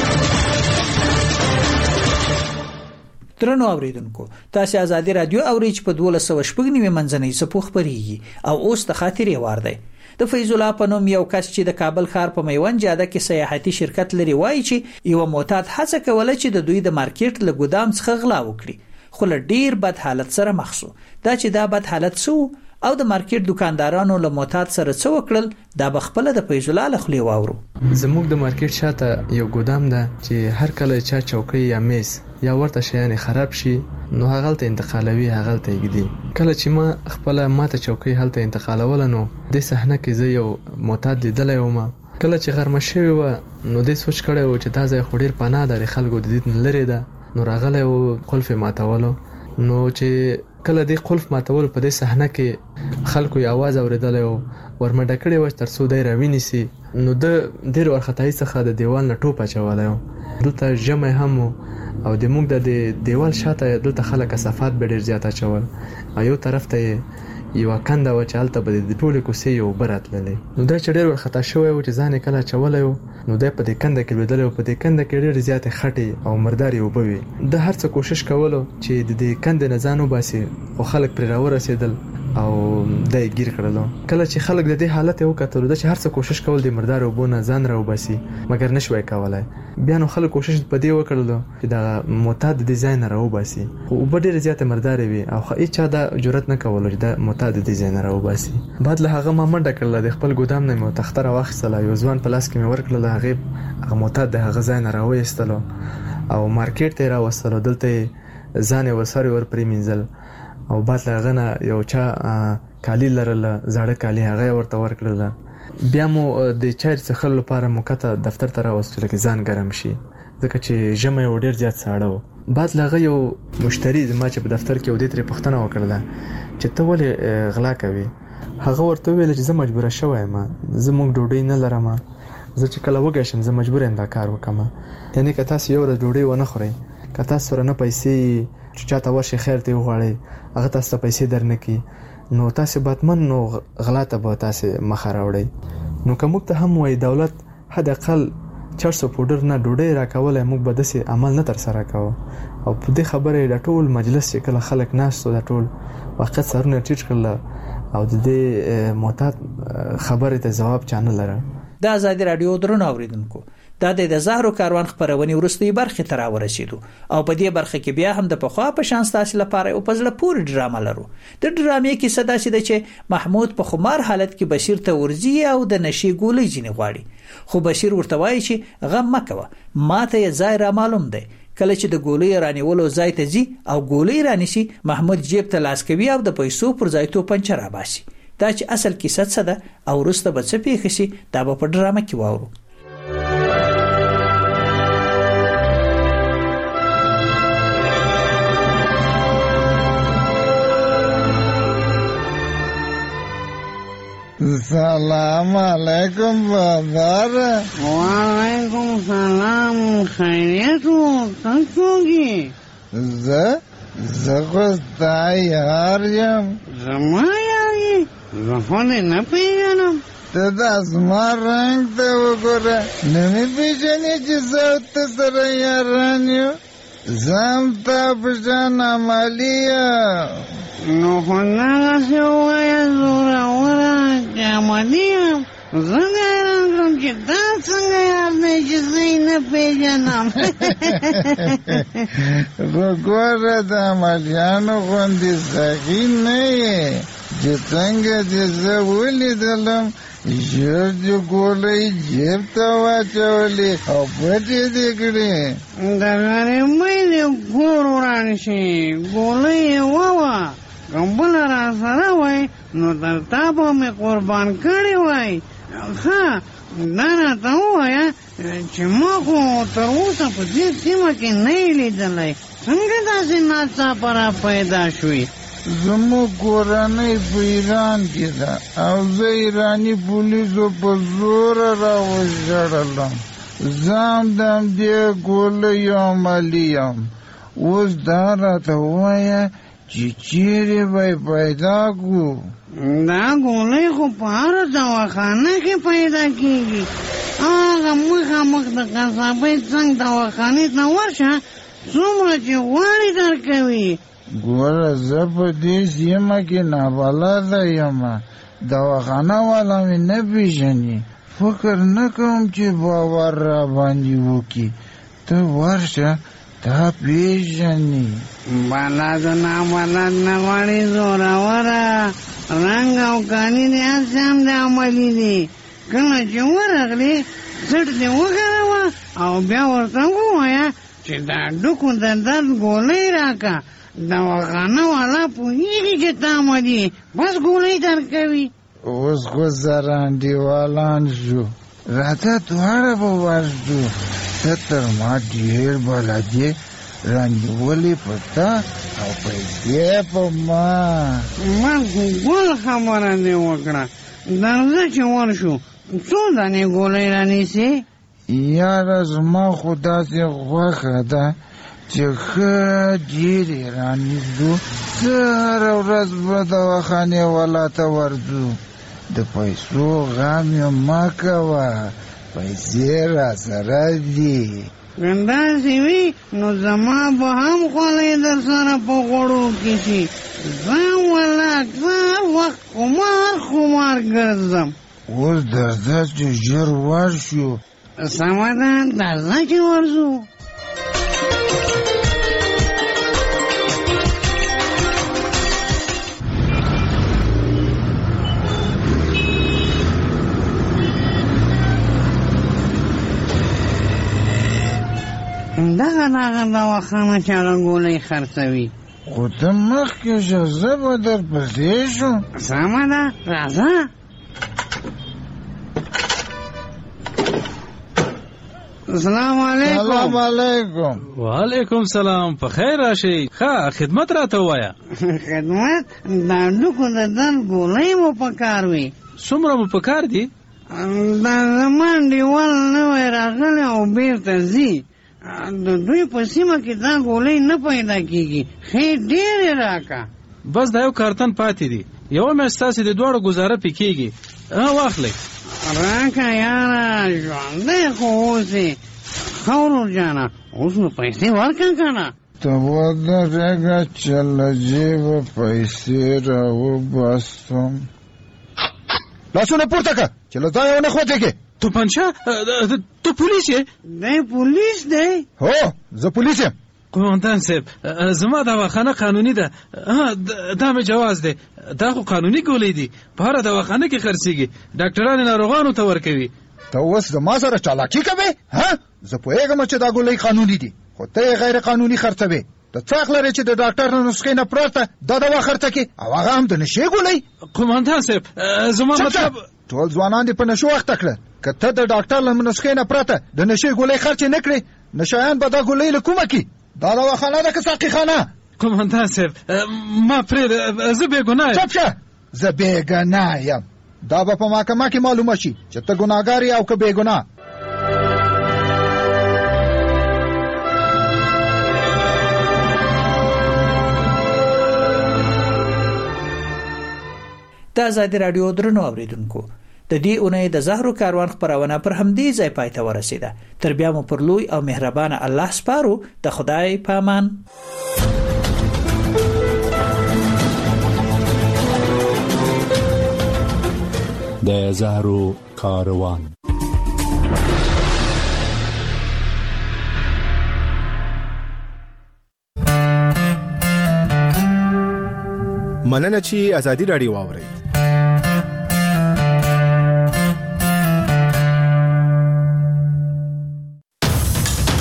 درنو اوریدونکو تاسو ازادي رادیو اورئ چې په دولس سوه شپږ نیمه منځنۍ سپو خبريږي او اوس د خاطرې وار دی. د فیض الله په نوم یو کس چې د کابل ښار په میوند جاده کې سیاحتي شرکت لري وایي چې یو معتاد هڅه کوله چې د دوی د مارکیټ له ګودام څخه غلا وکړي خو له ډیر بد حالت سره مخ شو. دا چې دا بد حالت سو او د مارکیټ دکاندارانو له معتاد سره څه وکړل دا بخپله د فیض الله له خولې واورو. زموږ د مارکیټ شاته یو ګودام ده چې هر کله چا چوکۍ یا میز یا ورته شیان خراب شي نو هغه ته انتقالوي هغه ته یګدي. کله چې ما خپل ماته چوکۍ هلته انتقالول نو د صحنه کې زه یو معتاد لیدلای وم. کله چې غرمه شوی و نو د سوچ کړی و چې دا ځای خو ډیر پناه ده خلکو د دې لري ده نو راغلی و قلف ماتولو. نو چې کله د قلف ماتول په دې صحنه کې خلکو یې आवाज اوریدل او ورمنډه کړي و تر څو دای راویني سي نو د ډیر ورختای څخه د دیوال نه ټوپ اچولای دلته جمع هم او د موږ د دیوال شاته دلته خلک صفات به ډیر زیات اچول او یو طرف ته یو کنده و چالت به د ټولو کوسي یو براتللې نو دا چې ډیر ورختا شوی و چې ځان کله چولای نو د په دې کنده کې بدل او په دې کنده کې ډیر زیات خټي او مرداري وبوي. د هر څه کوشش کولو چې د دې کنده نه ځانو باسي او خلک پر راو رسیدل او دای گیر کړلو. کله چې خلک د دې حالت یو کتل د هر څه کوشش کول د مردار او بونه ځان راو باسي مګر نشوي کولای. بیا نو خلک کوشش په دې وکړلو چې دا معتاد ډیزاینر راو باسي او په ډیر زیات مردار وي او هیڅ چا دا جرأت نه کول چې دا معتاد ډیزاینر راو باسي. بعد له هغه ما منډه کړل د خپل ګودام نه مو تختره واخیستله یو ځوان پلاس کې مې ورکړل هغه هغه معتاد د هغه ځای نه راو ایستلو او مارکیټ ته راوستلو دلته ځان ورسره ور پریمینځل او بعد له غنه یو چا کالی لرل زړه کالی هغه ورته ورکړل. بیا مو د چای څخه لپاره موکته دفتر ته راوستل کې ځان ګرم شي ځکه چې جمع یو ډیر زیات ساړه. بعد له یو مشتری زما چې په دفتر کې ودې تر پښتنه وکړله چې ته ولې غلا کوي. هغه ورته ویل چې زه مجبور شوم زه مونږ ډوډۍ نه لرم زه چې کله وګښم زه مجبور یم دا کار وکم. یعنی که تاسو یو ورځ ډوډۍ ونه خورئ که تاسو سره نه پیسې چې چاته ورشي خیر ته وغواړئ هغه تاسو ته پیسې درنه کی نو تاسو باتمن نو غلا ته به تاسو مخ راوړئ. نو کوم ته هم وای دولت حد اقل چار سو پودر نه ډوډۍ راکولای موږ به داسې عمل نه تر سره کوو. او په دې خبره د ټول مجلس چې کله خلک ناستو د ټول وخت سرونه ټیټ کړل او د دې معتاد خبره ته جواب چانه لره. د آزادي رادیو درنو اوریدونکو دا د زهرو کاروان خبرونه ورستي برخه تر ورسېدو او په دې برخه کې بیا هم د پخوا په شان تاسو لپاره او پزله پوری ډرامه لرو. د ډرامې کې صدا سي چې محمود په خمار حالت کې بشیر ته ورزي او د نشي ګولې جنې غواړي خو بشیر ورته وایي چې غم مکوه ماته یې ځای را معلوم دی. کله چې د ګولې رانیولو ځای ته ځي او ګولې رانیسي محمود جیب ته لاس کوي او د پیسو پر ځای تو پنچر راباسي. دا چې اصل کیسه څه ده او ورسته به څه پیښ شي دا به په ډرامه کې واورو. سلام علیکم بادار. وعلیکم سلام. خیریت و تنگی زه زه خو ستا یار یم. زما یاری زه خو دې نه پېژنم. ته د اسمان رنګ ته وګوره نه مې پېژنې چې زه ته سره یاران یو. زه هم تا په شان عملي یم. نو خو دغسې ووایه زوروره چې عملي یم. زه دې حیران کړم چې دا څنګه یار دی چې زه یې نه پېژنم. خو ګوره د عملیانو غوندې سخي نه یې چې څنګه چې زه ولیدلم ژر دې ګولۍ جیب ته واچولې او پټې دې کړې. د غریبۍ دې کور وران شي ګولۍ یې ووه. که بله را سره وای نو تر تا به مې قربان کړې وای. ښه دا راته ووایه چې ما خو تر اوسه په دې سیمه کې نه یې لیدلی. څنګه داسې ناڅاپه را پیدا شوي؟ زموږ کورنۍ په ایران کې ده او زه ایراني پولیسو په زوره راوژړلم. زه هم د همدې ګولیو عملي یم. اوس دا راته ووایه چې چیرې به یې پیدا کړو؟ دا ګولۍ خو په هره دواخانه کې پیدا کېږي. هغه مخامخ د قصابۍ څنګ دواخانې ته ورشه څومره چې غواړې درکوي. ګوره زه په دې سیمه کې نابلده یم. دواخانه والا مې نه پېژني. فکر نه کوم چې باور را باندې وکړي. ته ورشه تا پېژني. بلد و نابلد نه غواړي زوروره. رنګ او کالي دې هسې هم د عملي دي. کله چې ورغلې سټ دې وکاروه او بیا ورته ووایه چې دا ډوکو د درد ګولۍ راکړه. دواخانه والا پوهېږي چې تا عملي بس ګولۍ درکوي. اوس خو سره انډیوالان شو. راته دواړه به ورځو. ته تر ما ډېر بلد یې. رانیولې په تا او پیسې په ما. ما خو ګل خبره دې وکړه. درځه چې ورشو څو دانې ګولۍ رانیسې؟ یاره زما خو داسې خوښه ده چې ښه ډېرې رانیږدو. زه هره ورځ به دواخانې والا ته ورځو. د پیسو غم یې مه کوه. پیسې را سره دي. که داسې وي نو زما به هم خولۍ در سره په غوړو کې شي. زه والا اکثر وخت خمار خمار ګرځم. اوس درځه چې ژر ورشو. سمه ده درځه چې ورځو. دغه دغه دواخانه چې هغه ګولۍ خرڅوي. خو ته مخکې شه زه به درپسې شم. سمه ده راځه. السلام علیکم. سلام علیکم. وعلیکم سلام. په خیر راشئ. ښه خدمت راته ووایه. خدمت دا ډوکو د درد ګولۍ مو په کار وي. څومره مو په کار دي؟ دا زما انډیوال نوی راغلی او بېرته ځي. د دوی په سیمه کې دا ګولۍ نه پیدا کېږي. ښې ډېرې راکړه. بس دا یو کارتن پاتې دي. یوه میاشت ستاسې د دواړو ګزاره پې کېږي. واخلئ. راکړه یاره ژوندی خو اوسې. ښه ورور جانه اوس نو پیسې ورکړه که نه؟ ته ودرېږه چې له جېبه پیسې راوباسم. لاسونه پورته کړه چې له ځایه ونه خوځېږې. توپنچه ته پولیس یې؟ دی پولیس دی؟ هو زه پولیس یم. قومندان صاحب زما دواخانه قانوني ده. دا مې جواز دی. دا خو قانوني ګولۍ دي. په هره دواخانه کې خرڅېږي. ډاکټران ناروغانو ته ورکوي. ته اوس زما سره چالاکي کوې؟ ها زه پوهېږم چې دا ګولۍ قانوني دي خو ته یې غیر قانوني خرڅوې. ته څه حق لرې چې د ډاکټر له نسخې نه پرته دا دوا خرڅه کړې او هغه هم د نشې ګولۍ؟ قومندان صاحب زما مطلب ټول ځوانان دې په نشو اخته کړه. که ته د ډاکټر له نسخې نه پرته د نشې ګولۍ خرڅې نه کړې نشایان به دا ګولۍ له کومه کړي؟ دا دواخانه ده که ساقي خانه؟ قومندان صاحب ما پرېږده زه بېګناه یم. چپ شه. زه بېګناه یم. دا به په محکمه کې معلومه شي چې ته ګناهګار یې او که بې ګناه. د آزادي رادیو درنو اوریدونکو، د دې اونۍ د زهرو کاروان خبرونه پر همدې ځای پای ته ورسیده. تر بیا مو پر لوی او مهربان الله سپارو. د خدای په امان. د زهرو کاروان. مننه چې آزادي رادیو واورئ.